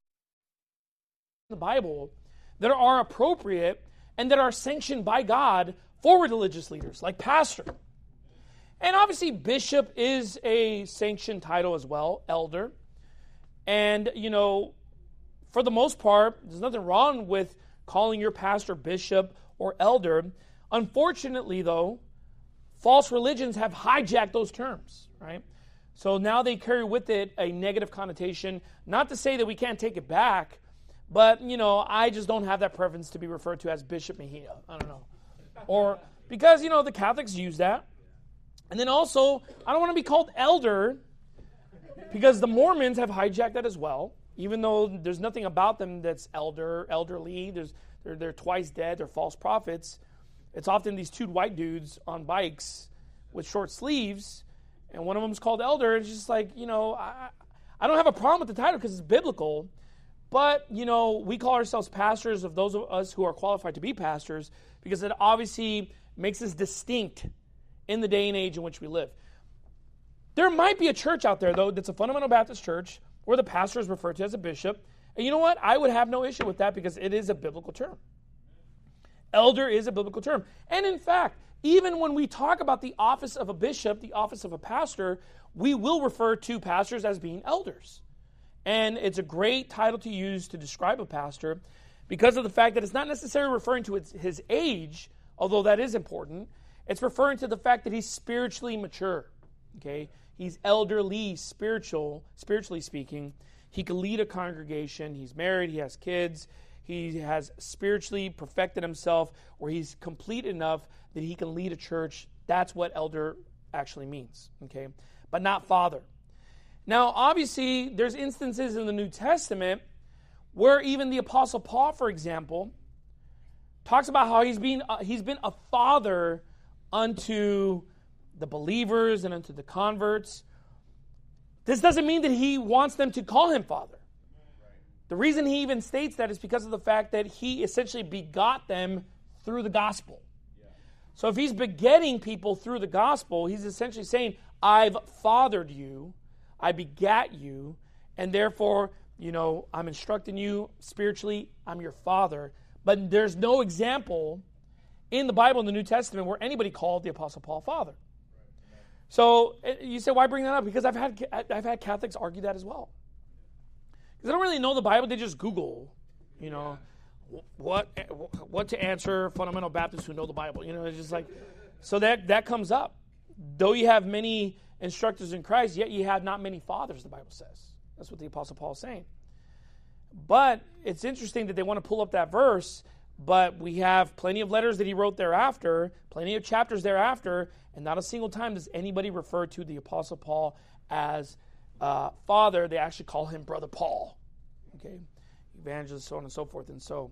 Speaker 2: in the Bible that are appropriate and that are sanctioned by God for religious leaders, like pastor. And obviously, bishop is a sanctioned title as well, elder. And, for the most part, there's nothing wrong with calling your pastor bishop or elder. Unfortunately, though, false religions have hijacked those terms, right? So now they carry with it a negative connotation. Not to say that we can't take it back, but, I just don't have that preference to be referred to as Bishop Mejia. I don't know. Or, because, the Catholics use that. And then also, I don't want to be called elder, because the Mormons have hijacked that as well. Even though there's nothing about them that's elderly, they're twice dead, they're false prophets. It's often these two white dudes on bikes with short sleeves, and one of them is called elder. It's just like, I don't have a problem with the title because it's biblical, but, we call ourselves pastors of those of us who are qualified to be pastors, because it obviously makes us distinct in the day and age in which we live. There might be a church out there, though, that's a fundamental Baptist church where the pastor is referred to as a bishop. And you know what? I would have no issue with that, because it is a biblical term. Elder is a biblical term. And in fact, even when we talk about the office of a bishop, the office of a pastor, we will refer to pastors as being elders. And it's a great title to use to describe a pastor, because of the fact that it's not necessarily referring to his age, although that is important. It's referring to the fact that he's spiritually mature. Okay? He's elderly, spiritually speaking. He can lead a congregation. He's married. He has kids. He has spiritually perfected himself, where he's complete enough that he can lead a church. That's what elder actually means. Okay? But not father. Now, obviously, there's instances in the New Testament where even the Apostle Paul, for example, talks about how he's been a father unto the believers and unto the converts. This doesn't mean that he wants them to call him father. The reason he even states that is because of the fact that he essentially begot them through the gospel. So if he's begetting people through the gospel, he's essentially saying, I've fathered you, I begat you, and therefore, I'm instructing you spiritually, I'm your father. But there's no example in the Bible, in the New Testament, where anybody called the Apostle Paul father. So you say, why bring that up? Because I've had Catholics argue that as well. Because they don't really know the Bible, they just Google, what to answer fundamental Baptists who know the Bible. It's just like, so that comes up. Though you have many instructors in Christ, yet you have not many fathers, the Bible says. That's what the Apostle Paul is saying. But it's interesting that they want to pull up that verse, but we have plenty of letters that he wrote thereafter, plenty of chapters thereafter, and not a single time does anybody refer to the Apostle Paul as father. They actually call him Brother Paul. Okay, evangelist, so on and so forth. And so,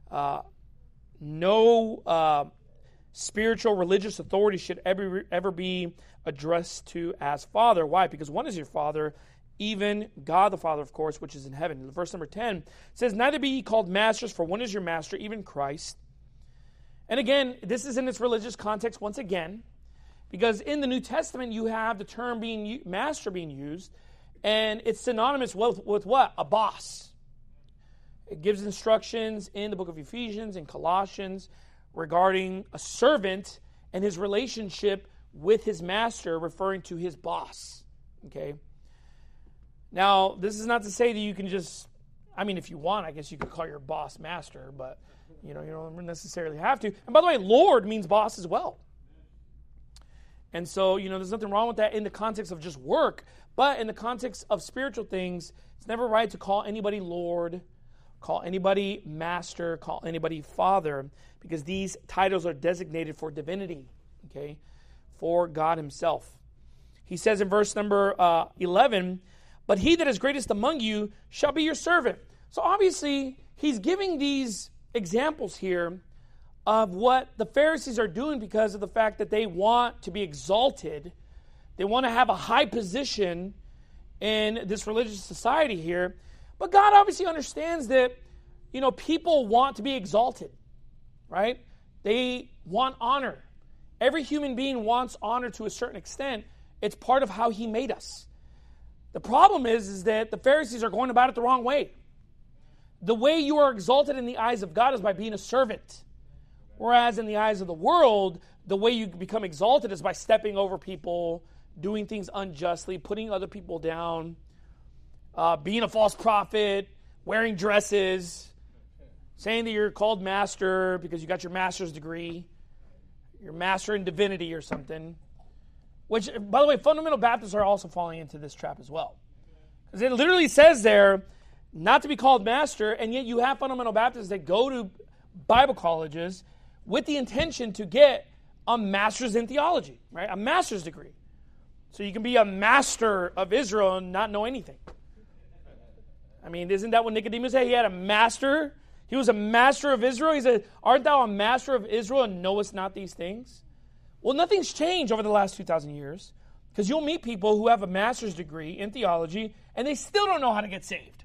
Speaker 2: no spiritual religious authority should ever be addressed to as father. Why? Because one is your father, even God the Father, of course, which is in heaven. Verse number 10 says, neither be ye called masters, for one is your master, even Christ. And again, this is in its religious context once again, because in the New Testament you have the term master being used, and it's synonymous with what? A boss. It gives instructions in the book of Ephesians and Colossians regarding a servant and his relationship with his master, referring to his boss. Okay? Now, this is not to say that you can just, if you want, I guess you could call your boss master, but you don't necessarily have to. And by the way, Lord means boss as well. And so, there's nothing wrong with that in the context of just work, but in the context of spiritual things, it's never right to call anybody Lord, call anybody master, call anybody father, because these titles are designated for divinity, okay, for God himself. He says in verse number 11, but he that is greatest among you shall be your servant. So obviously, he's giving these examples here of what the Pharisees are doing because of the fact that they want to be exalted. They want to have a high position in this religious society here. But God obviously understands that, people want to be exalted, right? They want honor. Every human being wants honor to a certain extent. It's part of how he made us. The problem is that the Pharisees are going about it the wrong way. The way you are exalted in the eyes of God is by being a servant. Whereas in the eyes of the world, the way you become exalted is by stepping over people, doing things unjustly, putting other people down, being a false prophet, wearing dresses, saying that you're called master because you got your master's degree, you're master in divinity or something. Which, by the way, fundamental Baptists are also falling into this trap as well. Because it literally says there, not to be called master, and yet you have fundamental Baptists that go to Bible colleges with the intention to get a master's in theology, right? A master's degree. So you can be a master of Israel and not know anything. Isn't that what Nicodemus said? He had a master. He was a master of Israel. He said, art thou a master of Israel and knowest not these things? Well, nothing's changed over the last 2,000 years, because you'll meet people who have a master's degree in theology and they still don't know how to get saved.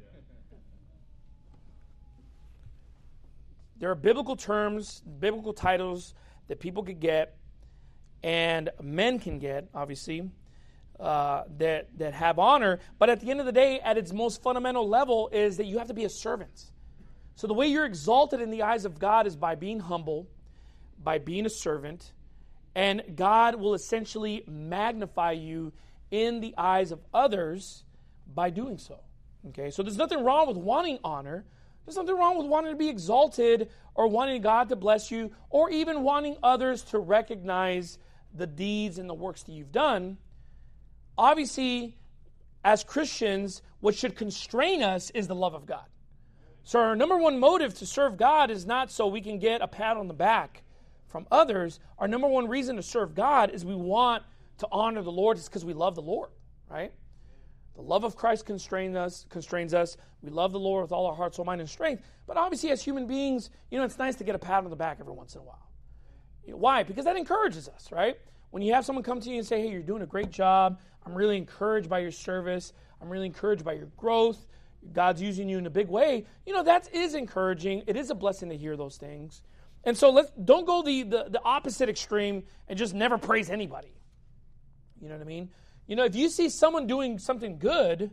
Speaker 2: There are biblical terms, biblical titles that people could get and men can get, obviously, that have honor. But at the end of the day, at its most fundamental level is that you have to be a servant. So the way you're exalted in the eyes of God is by being humble, by being a servant, and God will essentially magnify you in the eyes of others by doing so. Okay, so there's nothing wrong with wanting honor. There's nothing wrong with wanting to be exalted or wanting God to bless you or even wanting others to recognize the deeds and the works that you've done. Obviously, as Christians, what should constrain us is the love of God. So our number one motive to serve God is not so we can get a pat on the back from others. Our number one reason to serve God is we want to honor the Lord. It's because we love the Lord, right? The love of Christ constrains us. We love the Lord with all our heart, soul, mind, and strength. But obviously, as human beings, it's nice to get a pat on the back every once in a while. Why? Because that encourages us, right? When you have someone come to you and say, hey, you're doing a great job. I'm really encouraged by your service. I'm really encouraged by your growth. God's using you in a big way, that is encouraging. It is a blessing to hear those things. And so don't go the opposite extreme and just never praise anybody. You know what I mean? If you see someone doing something good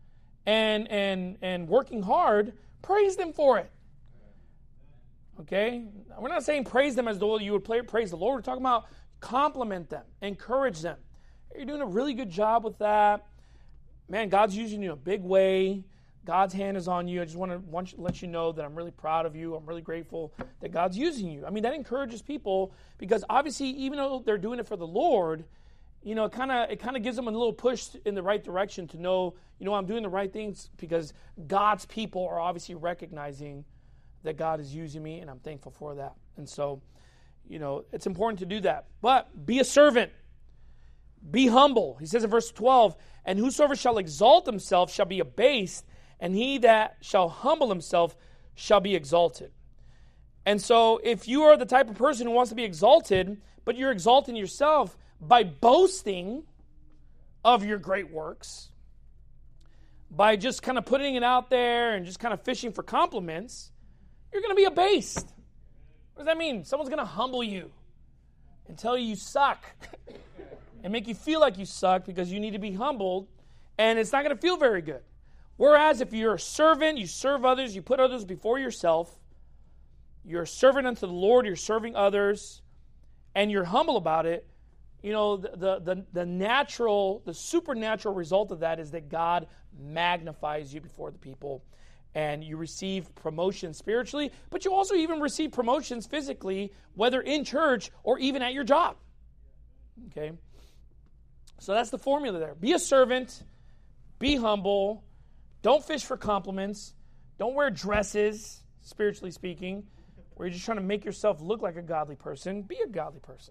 Speaker 2: and working hard, praise them for it. Okay? We're not saying praise them as though you would praise the Lord. We're talking about compliment them, encourage them. You're doing a really good job with that. Man, God's using you in a big way. God's hand is on you. I just want to let you know that I'm really proud of you. I'm really grateful that God's using you. I mean, that encourages people because obviously, even though they're doing it for the Lord, it kind of gives them a little push in the right direction to know, I'm doing the right things because God's people are obviously recognizing that God is using me, and I'm thankful for that. And so, it's important to do that. But be a servant. Be humble. He says in verse 12, and whosoever shall exalt himself shall be abased, and he that shall humble himself shall be exalted. And so if you are the type of person who wants to be exalted, but you're exalting yourself by boasting of your great works, by just kind of putting it out there and just kind of fishing for compliments, you're going to be abased. What does that mean? Someone's going to humble you and tell you suck and make you feel like you suck because you need to be humbled, and it's not going to feel very good. Whereas if you're a servant, you serve others, you put others before yourself, you're a servant unto the Lord, you're serving others, and you're humble about it, the supernatural result of that is that God magnifies you before the people, and you receive promotion spiritually, but you also even receive promotions physically, whether in church or even at your job. Okay? So that's the formula there. Be a servant, be humble, don't fish for compliments, don't wear dresses, spiritually speaking, where you're just trying to make yourself look like a godly person. Be a godly person.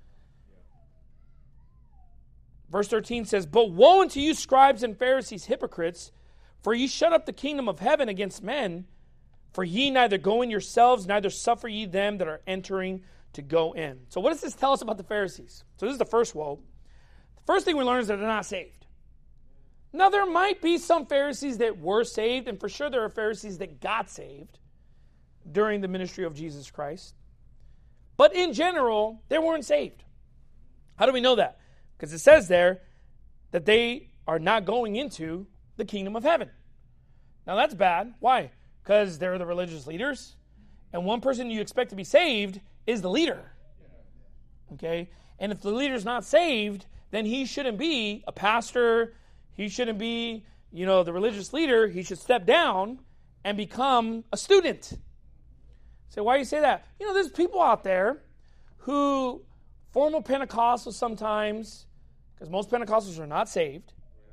Speaker 2: Verse 13 says, but woe unto you, scribes and Pharisees, hypocrites, for ye shut up the kingdom of heaven against men, for ye neither go in yourselves, neither suffer ye them that are entering to go in. So what does this tell us about the Pharisees? So this is the first woe. The first thing we learn is that they're not saved. Now there might be some Pharisees that were saved, and for sure there are Pharisees that got saved during the ministry of Jesus Christ. But in general, they weren't saved. How do we know that? Because it says there that they are not going into the kingdom of heaven. Now that's bad. Why? Because they're the religious leaders, and one person you expect to be saved is the leader. Okay? And if the leader's not saved, then he shouldn't be a pastor. He shouldn't be, the religious leader. He should step down and become a student. So why do you say that? There's people out there who, formal Pentecostals sometimes, because most Pentecostals are not saved.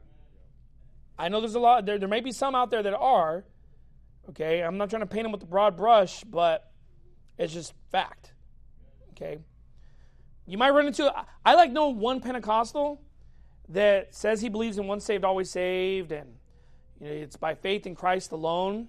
Speaker 2: I know there's a lot, there may be some out there that are, okay? I'm not trying to paint them with a broad brush, but it's just fact, okay? You might run into, I know one Pentecostal that says he believes in once saved, always saved, and it's by faith in Christ alone.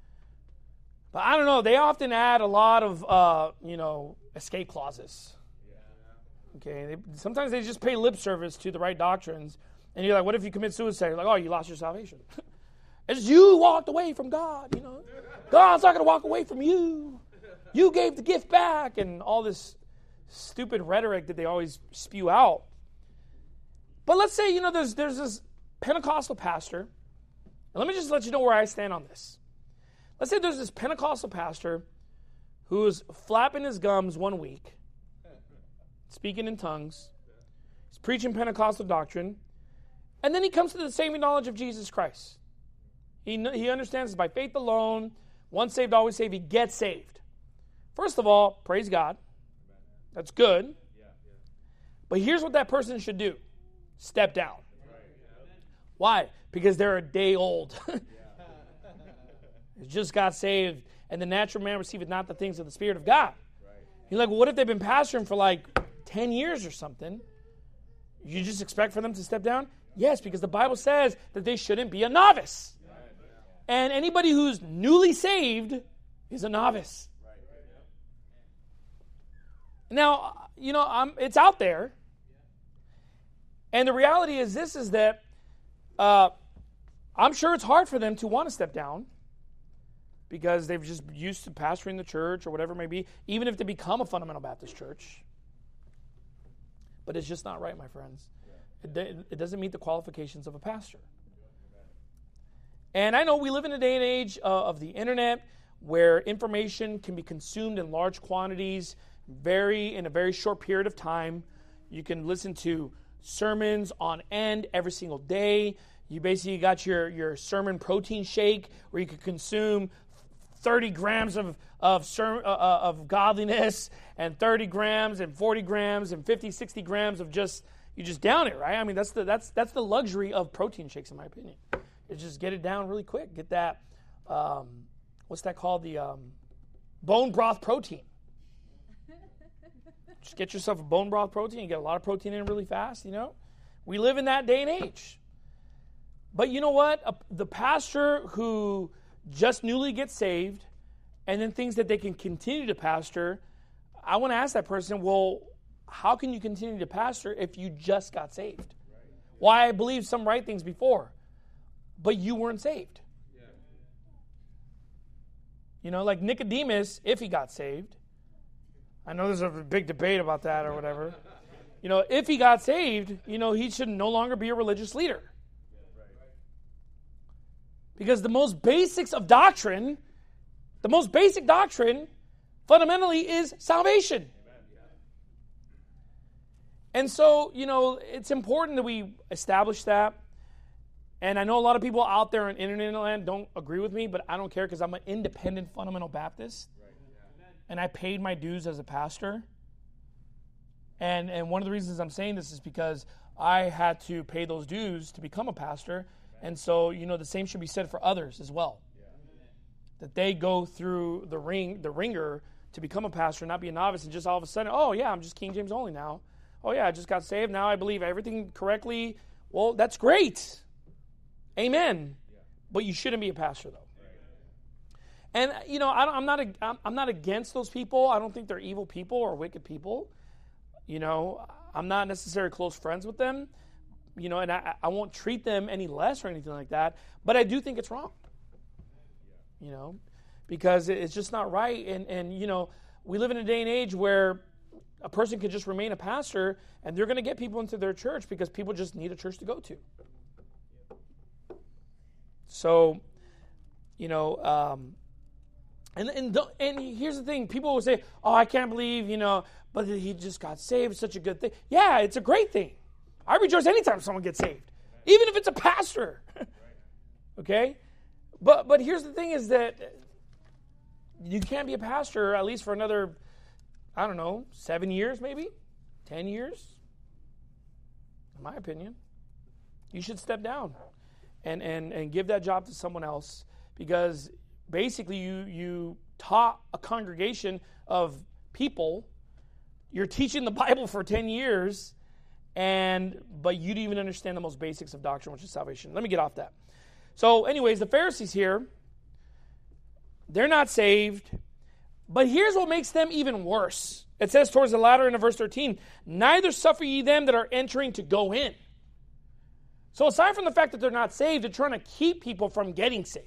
Speaker 2: But I don't know, they often add a lot of, escape clauses. Okay, sometimes they just pay lip service to the right doctrines, and you're like, what if you commit suicide? You're like, oh, you lost your salvation. It's you walked away from God, God's not going to walk away from you. You gave the gift back, and all this stupid rhetoric that they always spew out. But let's say, there's this Pentecostal pastor, and let me just let you know where I stand on this. Let's say there's this Pentecostal pastor who is flapping his gums one week, speaking in tongues, he's preaching Pentecostal doctrine, and then he comes to the saving knowledge of Jesus Christ. He understands it's by faith alone, once saved, always saved, he gets saved. First of all, praise God. That's good. But here's what that person should do. Step down. Why? Because they're a day old. They just got saved, and the natural man receiveth not the things of the Spirit of God. You're like, well, what if they've been pastoring for 10 years or something? You just expect for them to step down? Yes, because the Bible says that they shouldn't be a novice. And anybody who's newly saved is a novice. Now, it's out there. And the reality is this, is that I'm sure it's hard for them to want to step down because they've just used to pastoring the church or whatever it may be, even if they become a fundamental Baptist church. But it's just not right, my friends. It doesn't meet the qualifications of a pastor. And I know we live in a day and age of the internet where information can be consumed in large quantities in a very short period of time. You can listen to sermons on end every single day. You basically got your sermon protein shake where you could consume 30 grams of godliness and 30 grams and 40 grams and 50, 60 grams of you just down it, right? I mean, that's the luxury of protein shakes, in my opinion. It's just get it down really quick. Get that, what's that called? The bone broth protein. Just get yourself a bone broth protein. You get a lot of protein in really fast, you know. We live in that day and age. But you know what? The pastor who just newly gets saved and then thinks that they can continue to pastor, I want to ask that person, well, how can you continue to pastor if you just got saved? Well, I believe some right things before, but you weren't saved. You know, like Nicodemus, if he got saved, I know there's a big debate about that or whatever. You know, if he got saved, you know, he should no longer be a religious leader. Because the most basics of doctrine, fundamentally is salvation. And so, you know, it's important that we establish that. And I know a lot of people out there on internet land don't agree with me, but I don't care because I'm an independent fundamental Baptist. And I paid my dues as a pastor. And one of the reasons I'm saying this is because I had to pay those dues to become a pastor. And so, you know, the same should be said for others as well. That they go through the ringer to become a pastor, not be a novice, and just all of a sudden, oh yeah, I'm just King James only now. Oh yeah, I just got saved. Now I believe everything correctly. Well, that's great. Amen. But you shouldn't be a pastor, though. And you know, I'm not against those people. I don't think they're evil people or wicked people. You know, I'm not necessarily close friends with them. You know, and I won't treat them any less or anything like that. But I do think it's wrong. You know, because it's just not right. And you know, we live in a day and age where a person could just remain a pastor and they're going to get people into their church because people just need a church to go to. So, you know, and here's the thing. People will say, oh, I can't believe, you know, but he just got saved. It's such a good thing. Yeah, it's a great thing. I rejoice anytime someone gets saved, even if it's a pastor. Okay? But here's the thing is that you can't be a pastor at least for another, I don't know, 7 years maybe, 10 years, in my opinion. You should step down and give that job to someone else because basically you taught a congregation of people, you're teaching the Bible for 10 years, but you didn't even understand the most basics of doctrine, which is salvation. Let me get off that. So anyways, the Pharisees here, they're not saved, but here's what makes them even worse. It says towards the latter end of verse 13, neither suffer ye them that are entering to go in. So aside from the fact that they're not saved, they're trying to keep people from getting saved.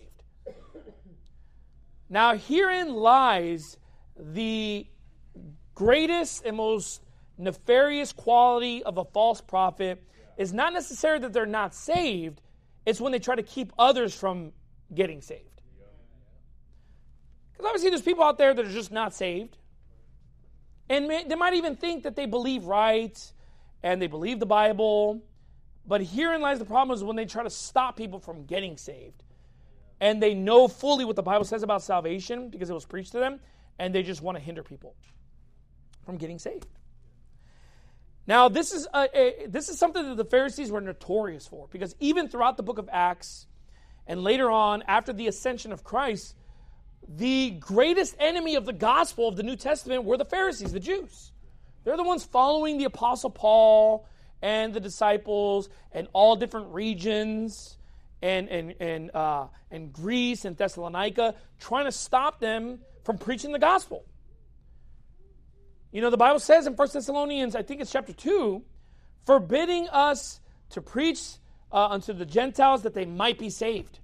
Speaker 2: Now herein lies the greatest and most nefarious quality of a false prophet is not necessarily that they're not saved, it's when they try to keep others from getting saved. Because obviously there's people out there that are just not saved. And they might even think that they believe right and they believe the Bible. But herein lies the problem is when they try to stop people from getting saved. And they know fully what the Bible says about salvation because it was preached to them. And they just want to hinder people from getting saved. Now, this is something that the Pharisees were notorious for. Because even throughout the book of Acts and later on, after the ascension of Christ, the greatest enemy of the gospel of the New Testament were the Pharisees, the Jews. They're the ones following the Apostle Paul and the disciples and all different regions and Greece and Thessalonica, trying to stop them from preaching the gospel. You know, the Bible says in 1 Thessalonians, I think it's chapter 2, forbidding us to preach unto the Gentiles that they might be saved.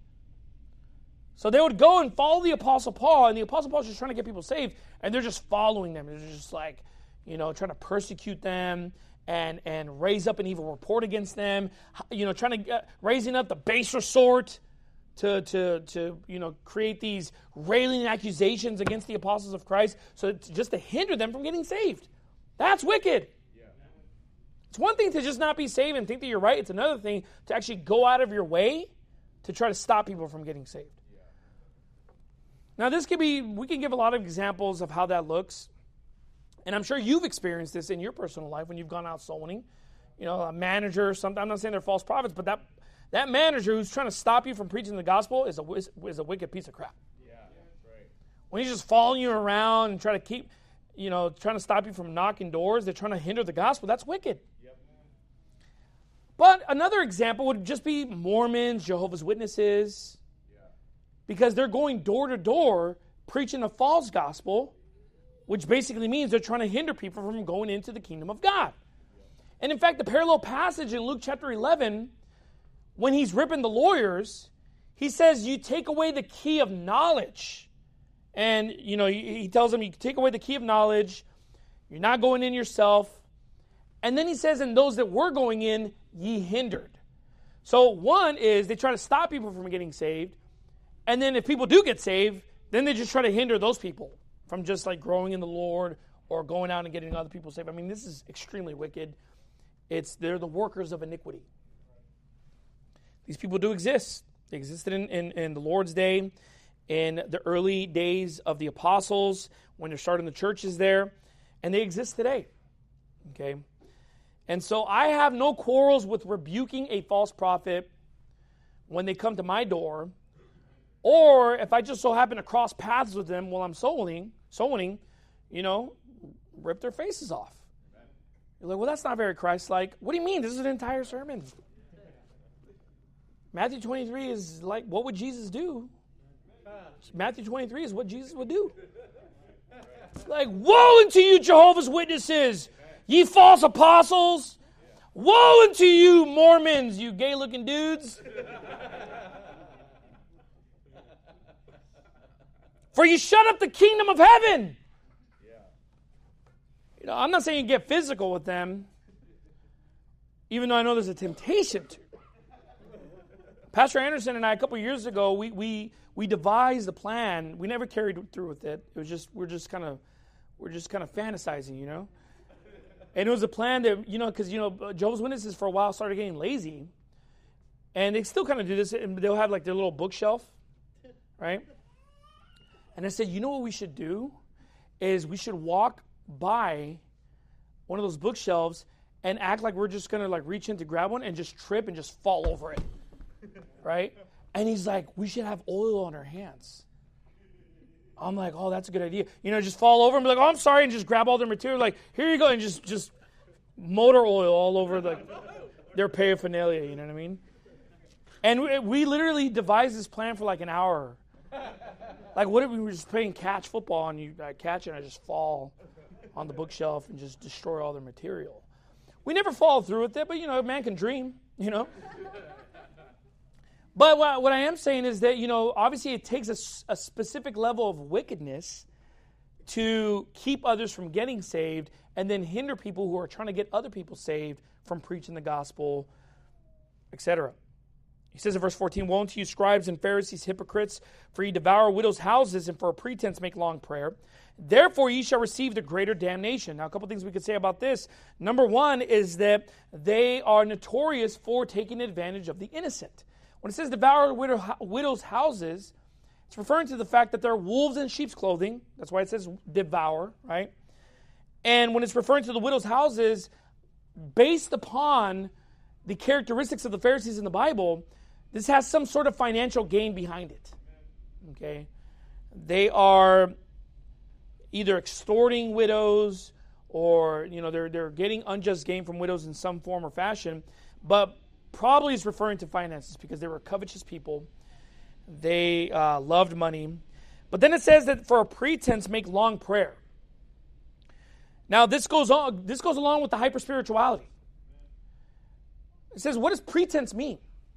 Speaker 2: So they would go and follow the Apostle Paul, and the Apostle Paul is just trying to get people saved, and they're just following them. They're just like, trying to persecute them and raise up an evil report against them, trying to raising up the baser sort to create these railing accusations against the apostles of Christ, so just to hinder them from getting saved. That's wicked. Yeah. It's one thing to just not be saved and think that you're right. It's another thing to actually go out of your way to try to stop people from getting saved. Now, we can give a lot of examples of how that looks. And I'm sure you've experienced this in your personal life when you've gone out soul winning. A manager or something. I'm not saying they're false prophets, but that manager who's trying to stop you from preaching the gospel is a wicked piece of crap. Yeah, that's right. When he's just following you around and trying to keep, trying to stop you from knocking doors, they're trying to hinder the gospel, that's wicked. Yep. But another example would just be Mormons, Jehovah's Witnesses, because they're going door to door preaching a false gospel, which basically means they're trying to hinder people from going into the kingdom of God. And in fact, the parallel passage in Luke chapter 11, when he's ripping the lawyers, he says, you take away the key of knowledge. And, he tells them, you take away the key of knowledge, you're not going in yourself. And then he says, and those that were going in, ye hindered. So one is they try to stop people from getting saved. And then if people do get saved, then they just try to hinder those people from just like growing in the Lord or going out and getting other people saved. I mean, this is extremely wicked. They're the workers of iniquity. These people do exist. They existed in the Lord's day, in the early days of the apostles, when they're starting the churches there, and they exist today. Okay? And so I have no quarrels with rebuking a false prophet when they come to my door, or if I just so happen to cross paths with them while I'm soul winning, rip their faces off. You're like, well, that's not very Christ-like. What do you mean? This is an entire sermon. Matthew 23 is like, what would Jesus do? Matthew 23 is what Jesus would do. Like, woe unto you, Jehovah's Witnesses, ye false apostles. Woe unto you, Mormons, you gay-looking dudes. For you shut up the kingdom of heaven. I'm not saying you get physical with them, even though I know there's a temptation to. Pastor Anderson and I, a couple years ago, we devised a plan. We never carried through with it. It was just we're just kind of fantasizing, And it was a plan that because Jehovah's Witnesses for a while started getting lazy, and they still kind of do this. And they'll have like their little bookshelf, right? And I said, what we should do is we should walk by one of those bookshelves and act like we're just going to like reach in to grab one and just trip and just fall over it. Right? And he's like, we should have oil on our hands. I'm like, oh, that's a good idea. Just fall over and be like, oh, I'm sorry, and just grab all their material. Like, here you go, and just motor oil all over their paraphernalia, you know what I mean? And we literally devised this plan for like an hour. Like, what if we were just playing catch football and you catch it and I just fall on the bookshelf and just destroy all their material? We never followed through with it, but, a man can dream, But what I am saying is that, obviously it takes a specific level of wickedness to keep others from getting saved and then hinder people who are trying to get other people saved from preaching the gospel, etc. He says in verse 14, woe unto you, scribes and Pharisees, hypocrites, for ye devour widows' houses, and for a pretense make long prayer. Therefore ye shall receive the greater damnation. Now, a couple things we could say about this. Number one is that they are notorious for taking advantage of the innocent. When it says devour widows' houses, it's referring to the fact that they're wolves in sheep's clothing. That's why it says devour, right? And when it's referring to the widows' houses, based upon the characteristics of the Pharisees in the Bible, this has some sort of financial gain behind it. Okay? They are either extorting widows or, they're getting unjust gain from widows in some form or fashion, but probably is referring to finances because they were covetous people. They loved money. But then it says that for a pretense make long prayer. Now this goes along with the hyper-spirituality. It says, what does pretense mean?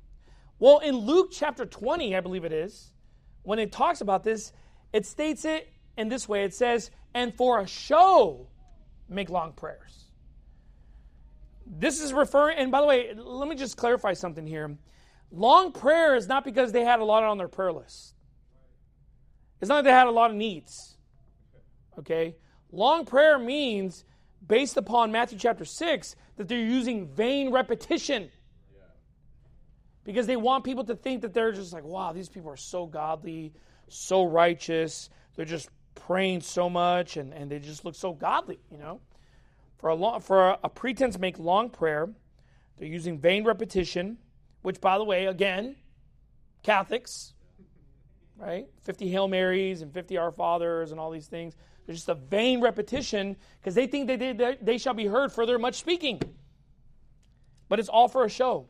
Speaker 2: Well, in Luke chapter 20, I believe it is, when it talks about this, it states it in this way. It says, and for a show, make long prayers. This is referring, and by the way, let me just clarify something here. Long prayer is not because they had a lot on their prayer list. It's not that they had a lot of needs. Okay? Long prayer means, based upon Matthew chapter 6, that they're using vain repetition. Because they want people to think that they're just like, wow, these people are so godly, so righteous. They're just praying so much, and they just look so godly, you know. For a pretense to make long prayer, they're using vain repetition, which, by the way, again, Catholics, right? 50 Hail Marys and 50 Our Fathers and all these things. They're just a vain repetition because they think they shall be heard for their much speaking. But it's all for a show.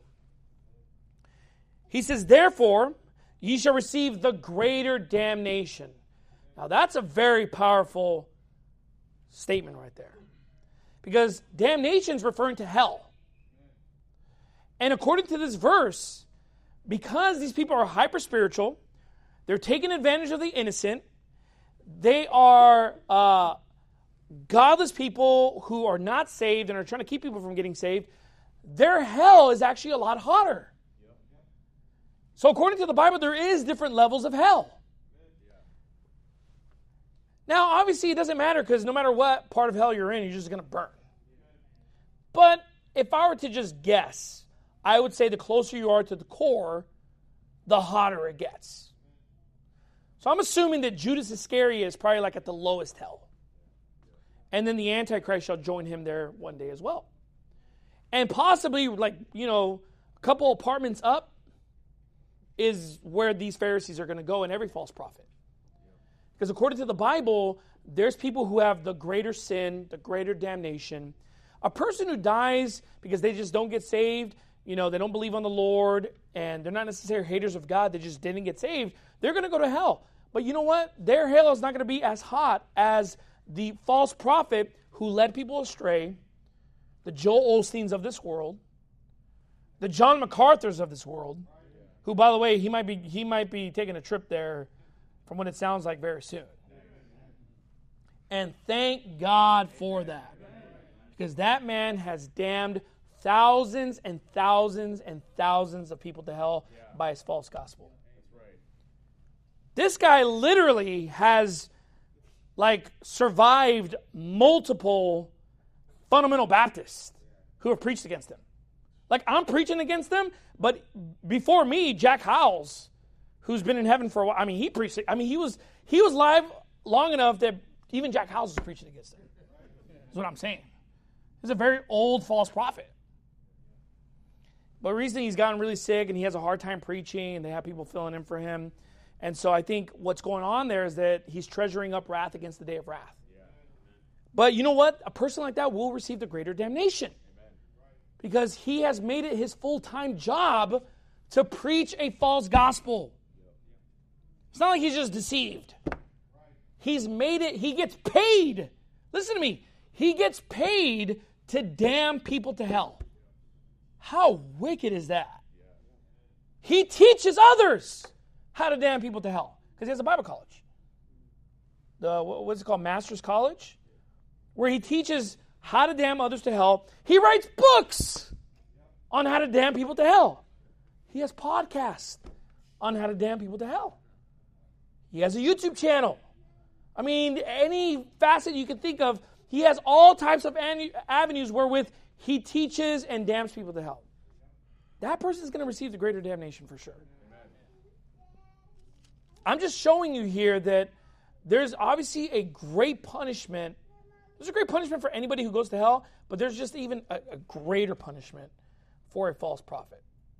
Speaker 2: He says, therefore, ye shall receive the greater damnation. Now, that's a very powerful statement right there. Because damnation is referring to hell. And according to this verse, because these people are hyper-spiritual, they're taking advantage of the innocent, they are godless people who are not saved and are trying to keep people from getting saved, their hell is actually a lot hotter. So according to the Bible, there is different levels of hell. Now, obviously, it doesn't matter because no matter what part of hell you're in, you're just going to burn. But if I were to just guess, I would say the closer you are to the core, the hotter it gets. So I'm assuming that Judas Iscariot is probably like at the lowest hell. And then the Antichrist shall join him there one day as well. And possibly, like, you know, a couple apartments up is where these Pharisees are going to go and every false prophet. Because according to the Bible, there's people who have the greater sin, the greater damnation. A person who dies because they just don't get saved, you know, they don't believe on the Lord, and they're not necessarily haters of God, they just didn't get saved, they're going to go to hell. But you know what? Their hell is not going to be as hot as the false prophet who led people astray, the Joel Osteens of this world, the John MacArthurs of this world, who, by the way, he might be taking a trip there from what it sounds like very soon. And thank God for that. Because that man has damned thousands and thousands and thousands of people to hell by his false gospel. This guy literally has survived multiple fundamental Baptists who have preached against him. I'm preaching against them, but before me, Jack Howells, who's been in heaven for a while, he preached it. He was live long enough that even Jack Howells was preaching against him. That's what I'm saying. He's a very old false prophet. But recently he's gotten really sick and he has a hard time preaching and they have people filling in for him. And so I think what's going on there is that he's treasuring up wrath against the day of wrath. But you know what? A person like that will receive the greater damnation. Because he has made it his full-time job to preach a false gospel. It's not like he's just deceived. He's made it, he gets paid. Listen to me. He gets paid to damn people to hell. How wicked is that? He teaches others how to damn people to hell. Because he has a Bible college. What's it called? Master's College? Where he teaches how to damn others to hell. He writes books on how to damn people to hell. He has podcasts on how to damn people to hell. He has a YouTube channel. Any facet you can think of, he has all types of avenues wherewith he teaches and damns people to hell. That person is going to receive the greater damnation for sure. I'm just showing you here that there's obviously a great punishment. There's a great punishment for anybody who goes to hell, but there's just even a greater punishment for a false prophet.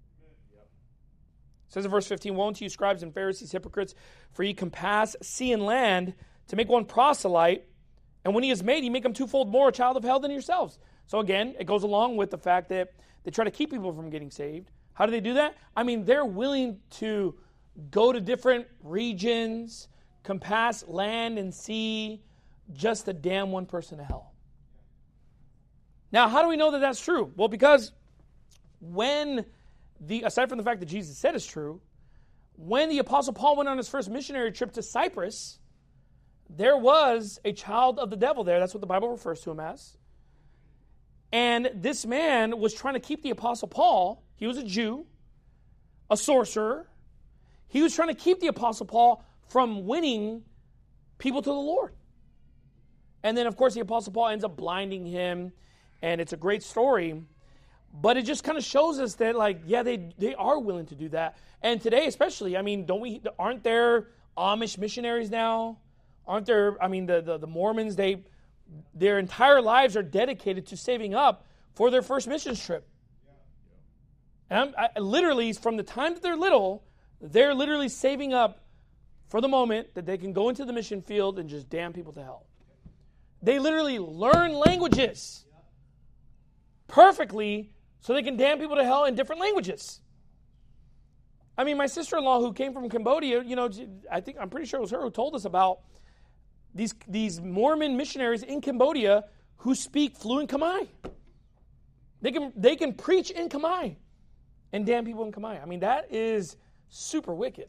Speaker 2: It says in verse 15, woe unto you, scribes and Pharisees, hypocrites, for ye compass sea and land to make one proselyte, and when he is made, ye make him twofold more a child of hell than yourselves. So again, it goes along with the fact that they try to keep people from getting saved. How do they do that? They're willing to go to different regions, compass land and sea, just to damn one person to hell. Now, how do we know that that's true? Well, because when aside from the fact that Jesus said is true, when the Apostle Paul went on his first missionary trip to Cyprus, there was a child of the devil there. That's what the Bible refers to him as. And this man was trying to keep the Apostle Paul. He was a Jew, a sorcerer. He was trying to keep the Apostle Paul from winning people to the Lord. And then, of course, the Apostle Paul ends up blinding him, and it's a great story. But it just kind of shows us that, like, yeah, they are willing to do that. And today, especially, I mean, aren't there Amish missionaries now? Aren't there, I mean, the Mormons, their entire lives are dedicated to saving up for their first missions trip. And I literally, from the time that they're little, they're literally saving up for the moment that they can go into the mission field and just damn people to hell. They literally learn languages perfectly so they can damn people to hell in different languages. I mean, my sister-in-law who came from Cambodia, you know, I'm pretty sure it was her who told us about these Mormon missionaries in Cambodia who speak fluent Khmer. They can preach in Khmer and damn people in Khmer. I mean, that is super wicked.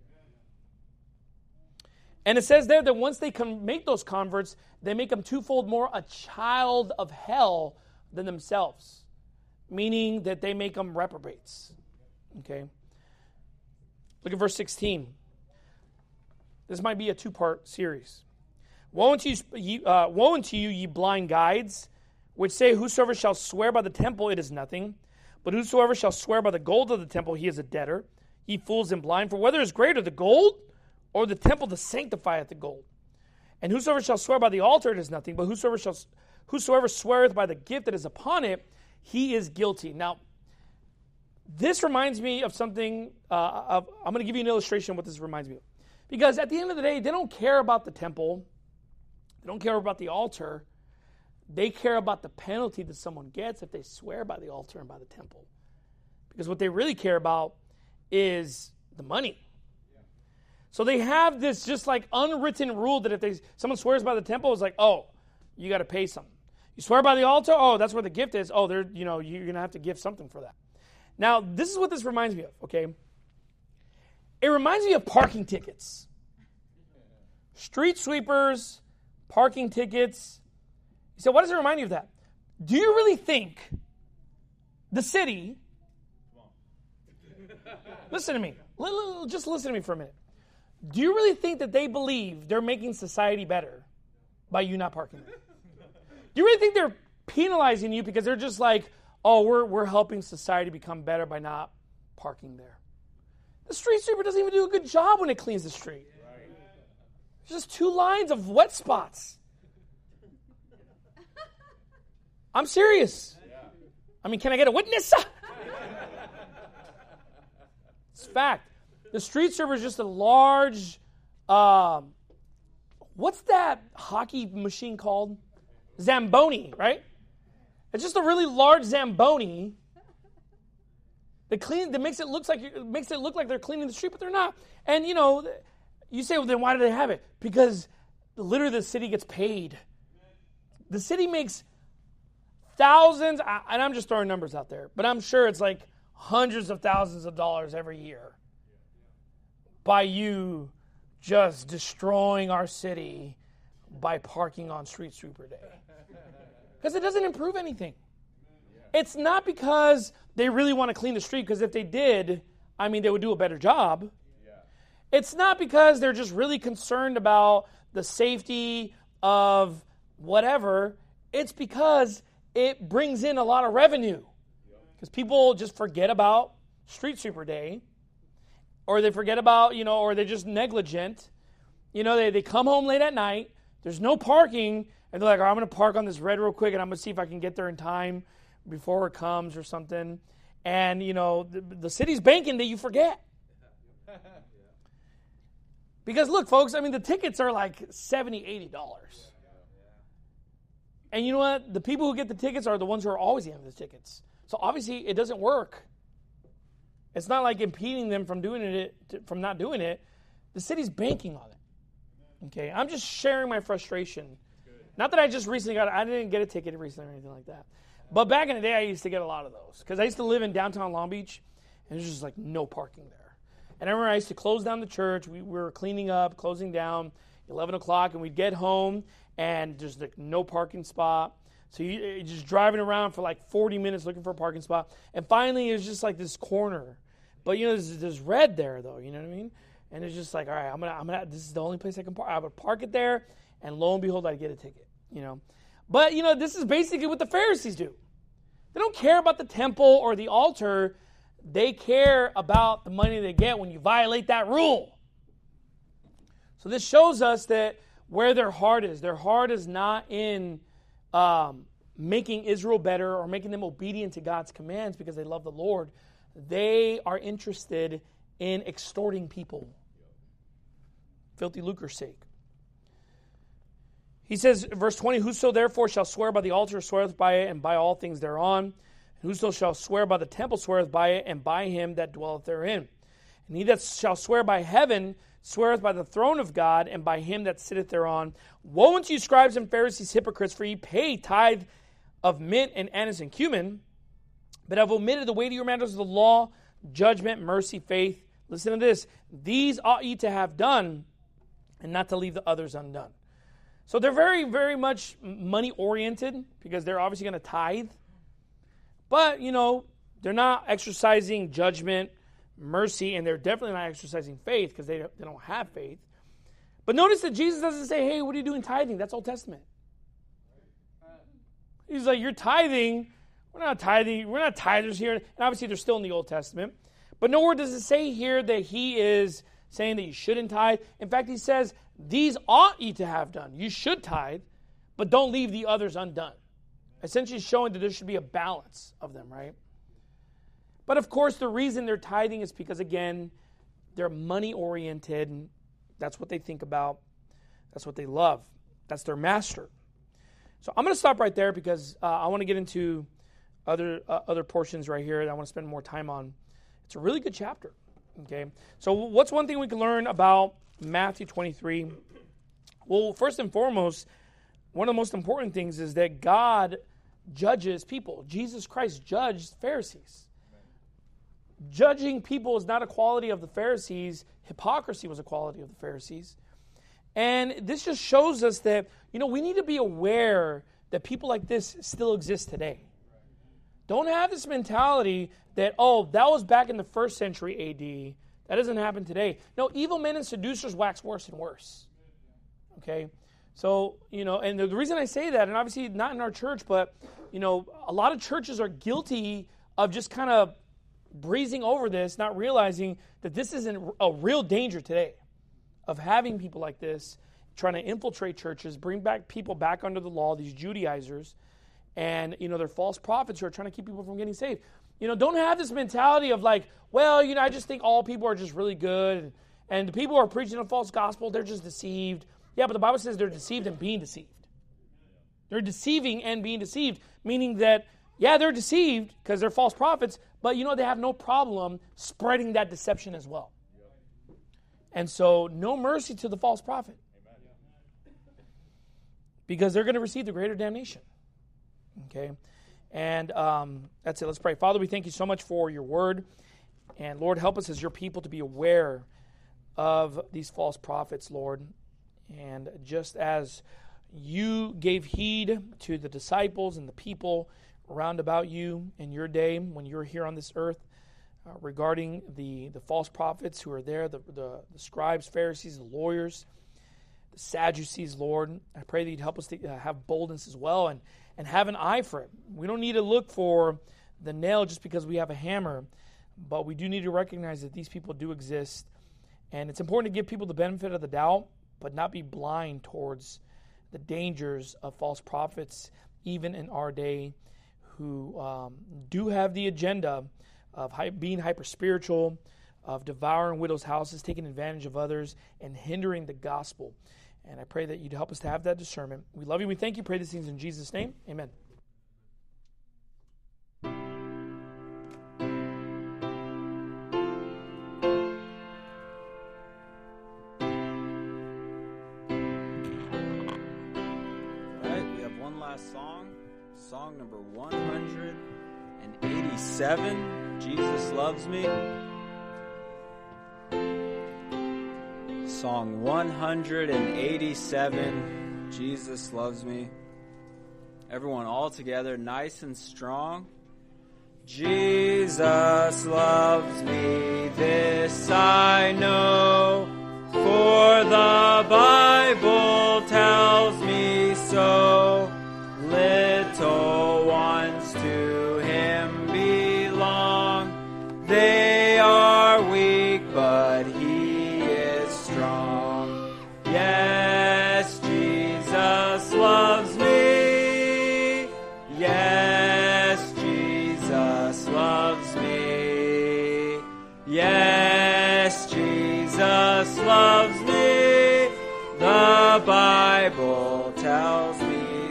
Speaker 2: And it says there that once they can make those converts, they make them twofold more a child of hell than themselves, meaning that they make them reprobates. Okay? Look at verse 16. This might be a two-part series. Woe unto you, ye blind guides, which say, whosoever shall swear by the temple, it is nothing. But whosoever shall swear by the gold of the temple, he is a debtor. Ye fools and blind, for whether is greater, the gold or the temple that sanctifieth the gold? And whosoever shall swear by the altar, it is nothing. But whosoever sweareth by the gift that is upon it, he is guilty. Now, this reminds me of something. I'm going to give you an illustration of what this reminds me of. Because at the end of the day, they don't care about the temple. They don't care about the altar. They care about the penalty that someone gets if they swear by the altar and by the temple. Because what they really care about is the money. So they have this just like unwritten rule that if someone swears by the temple, it's like, oh, you got to pay something. You swear by the altar, oh, that's where the gift is. Oh, you're going to have to give something for that. Now, this is what this reminds me of, okay? It reminds me of parking tickets. Street sweepers, parking tickets. You say, what does it remind you of that? Do you really think the city, listen to me, just listen to me for a minute. Do you really think that they believe they're making society better by you not parking there? Do you really think they're penalizing you because they're just like, oh, we're helping society become better by not parking there? The street sweeper doesn't even do a good job when it cleans the street. There's just 2 lines of wet spots. I'm serious. I mean, can I get a witness? It's fact. The street sweeper is just a large, what's that hockey machine called? Zamboni, right? It's just a really large Zamboni that makes it look like they're cleaning the street, but they're not. And you say, well, then why do they have it? Because literally the city gets paid. The city makes thousands, and I'm just throwing numbers out there, but I'm sure it's like hundreds of thousands of dollars every year by you just destroying our city by parking on Street Sweeper Day. Because it doesn't improve anything. It's not because they really want to clean the street, because if they did, I mean, they would do a better job. It's not because they're just really concerned about the safety of whatever. It's because it brings in a lot of revenue. Because people just forget about Street Sweeper Day, or they forget about, or they're just negligent. They come home late at night, there's no parking, and they're like, I'm going to park on this red real quick, and I'm going to see if I can get there in time before it comes or something. And, the city's banking that you forget. Because, look, folks, I mean, the tickets are like $70, $80. And you know what? The people who get the tickets are the ones who are always getting the tickets. So, obviously, it doesn't work. It's not like impeding them from from not doing it. The city's banking on it. Okay? I'm just sharing my frustration. Not that I just recently I didn't get a ticket recently or anything like that. But back in the day, I used to get a lot of those. Because I used to live in downtown Long Beach. and there's just like no parking there. And I remember I used to close down the church. We were cleaning up, closing down, 11 o'clock, and we'd get home, and there's like no parking spot. So you're just driving around for like 40 minutes looking for a parking spot. And finally, it was just like this corner. But, there's red there, though, you know what I mean? And it's just like, all right, I'm gonna. This is the only place I can park. I would park it there, and lo and behold, I'd get a ticket, But, this is basically what the Pharisees do. They don't care about the temple or the altar. They care about the money they get when you violate that rule. So this shows us that where their heart is not in making Israel better or making them obedient to God's commands because they love the Lord. They are interested in extorting people. Filthy lucre's sake. He says, verse 20, whoso therefore shall swear by the altar sweareth by it and by all things thereon. And whoso shall swear by the temple sweareth by it and by him that dwelleth therein. And he that shall swear by heaven sweareth by the throne of God and by him that sitteth thereon. Woe unto you, scribes and Pharisees, hypocrites, for ye pay tithe of mint and anise and cumin, but have omitted the weightier matters of the law, judgment, mercy, faith. Listen to this. These ought ye to have done, and not to leave the others undone. So they're very, very much money-oriented because they're obviously going to tithe. But, they're not exercising judgment, mercy, and they're definitely not exercising faith because they don't have faith. But notice that Jesus doesn't say, hey, what are you doing tithing? That's Old Testament. He's like, you're tithing. We're not tithing. We're not tithers here. And obviously, they're still in the Old Testament. But nowhere does it say here that he is saying that you shouldn't tithe. In fact, he says, these ought ye to have done. You should tithe, but don't leave the others undone. Essentially showing that there should be a balance of them, right? But of course, the reason they're tithing is because, again, they're money-oriented. That's what they think about. That's what they love. That's their master. So I'm going to stop right there because I want to get into other portions right here that I want to spend more time on. It's a really good chapter. Okay, so what's one thing we can learn about Matthew 23? Well, first and foremost, one of the most important things is that God judges people. Jesus Christ judged Pharisees. Judging people is not a quality of the Pharisees. Hypocrisy was a quality of the Pharisees. And this just shows us that, we need to be aware that people like this still exist today. Don't have this mentality that, that was back in the 1st century A.D. That doesn't happen today. No, evil men and seducers wax worse and worse. Okay? So, and the reason I say that, and obviously not in our church, but, a lot of churches are guilty of just kind of breezing over this, not realizing that this is a real danger today of having people like this trying to infiltrate churches, bring back people back under the law, these Judaizers, and, they're false prophets who are trying to keep people from getting saved. Don't have this mentality of like, well, I just think all people are just really good, and the people who are preaching a false gospel, they're just deceived. Yeah, but the Bible says they're deceived and being deceived. They're deceiving and being deceived, meaning that, yeah, they're deceived because they're false prophets, but they have no problem spreading that deception as well. And so, no mercy to the false prophet. Because they're going to receive the greater damnation. Okay? And that's it. Let's pray. Father, we thank you so much for your word. And Lord, help us as your people to be aware of these false prophets, Lord. And just as you gave heed to the disciples and the people round about you in your day when you were here on this earth, regarding the false prophets who are there, the scribes, Pharisees, the lawyers, the Sadducees, Lord. I pray that you'd help us to have boldness as well and have an eye for it. We don't need to look for the nail just because we have a hammer, but we do need to recognize that these people do exist. And it's important to give people the benefit of the doubt, but not be blind towards the dangers of false prophets, even in our day, who do have the agenda of being hyper-spiritual, of devouring widows' houses, taking advantage of others, and hindering the gospel. And I pray that you'd help us to have that discernment. We love you. We thank you. Pray these things in Jesus' name. Amen.
Speaker 1: All right, we have one last song. Song number 100.
Speaker 4: 187, Jesus Loves Me. Song 187, Jesus Loves Me. Everyone all together, nice and strong. Jesus loves me, this I know, for the Bible tells me so. Little ones to Him belong. They are weak, but He is strong. Yes, Jesus loves me. Yes, Jesus loves me. Yes, Jesus loves me. The Bible tells me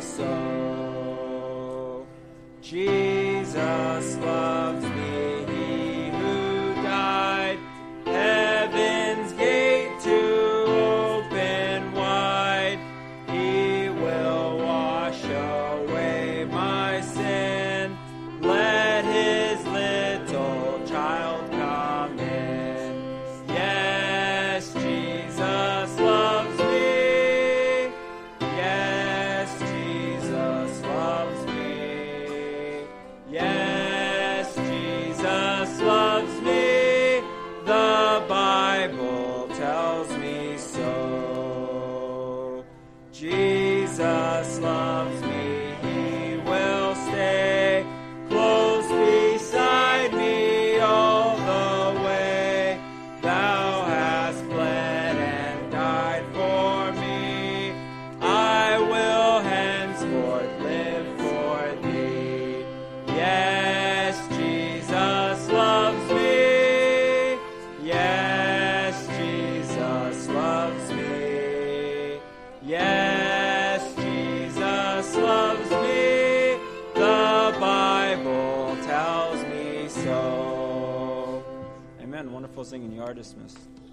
Speaker 4: so. Jesus loves me, He who died, heaven's gate to open wide. He will wash away my sin. Let His little child come in. Yes, Jesus loves me. Yes, Jesus loves me. Yes, Jesus loves me. The Bible tells me so. Jesus loves me. He will stay close beside me all the way. Thou hast bled and died for me. I will henceforth live for thee. Yes, Jesus loves me. Yes, Jesus loves me. Yes, Jesus loves me. The Bible tells me so. Amen. Wonderful singing. You are dismissed.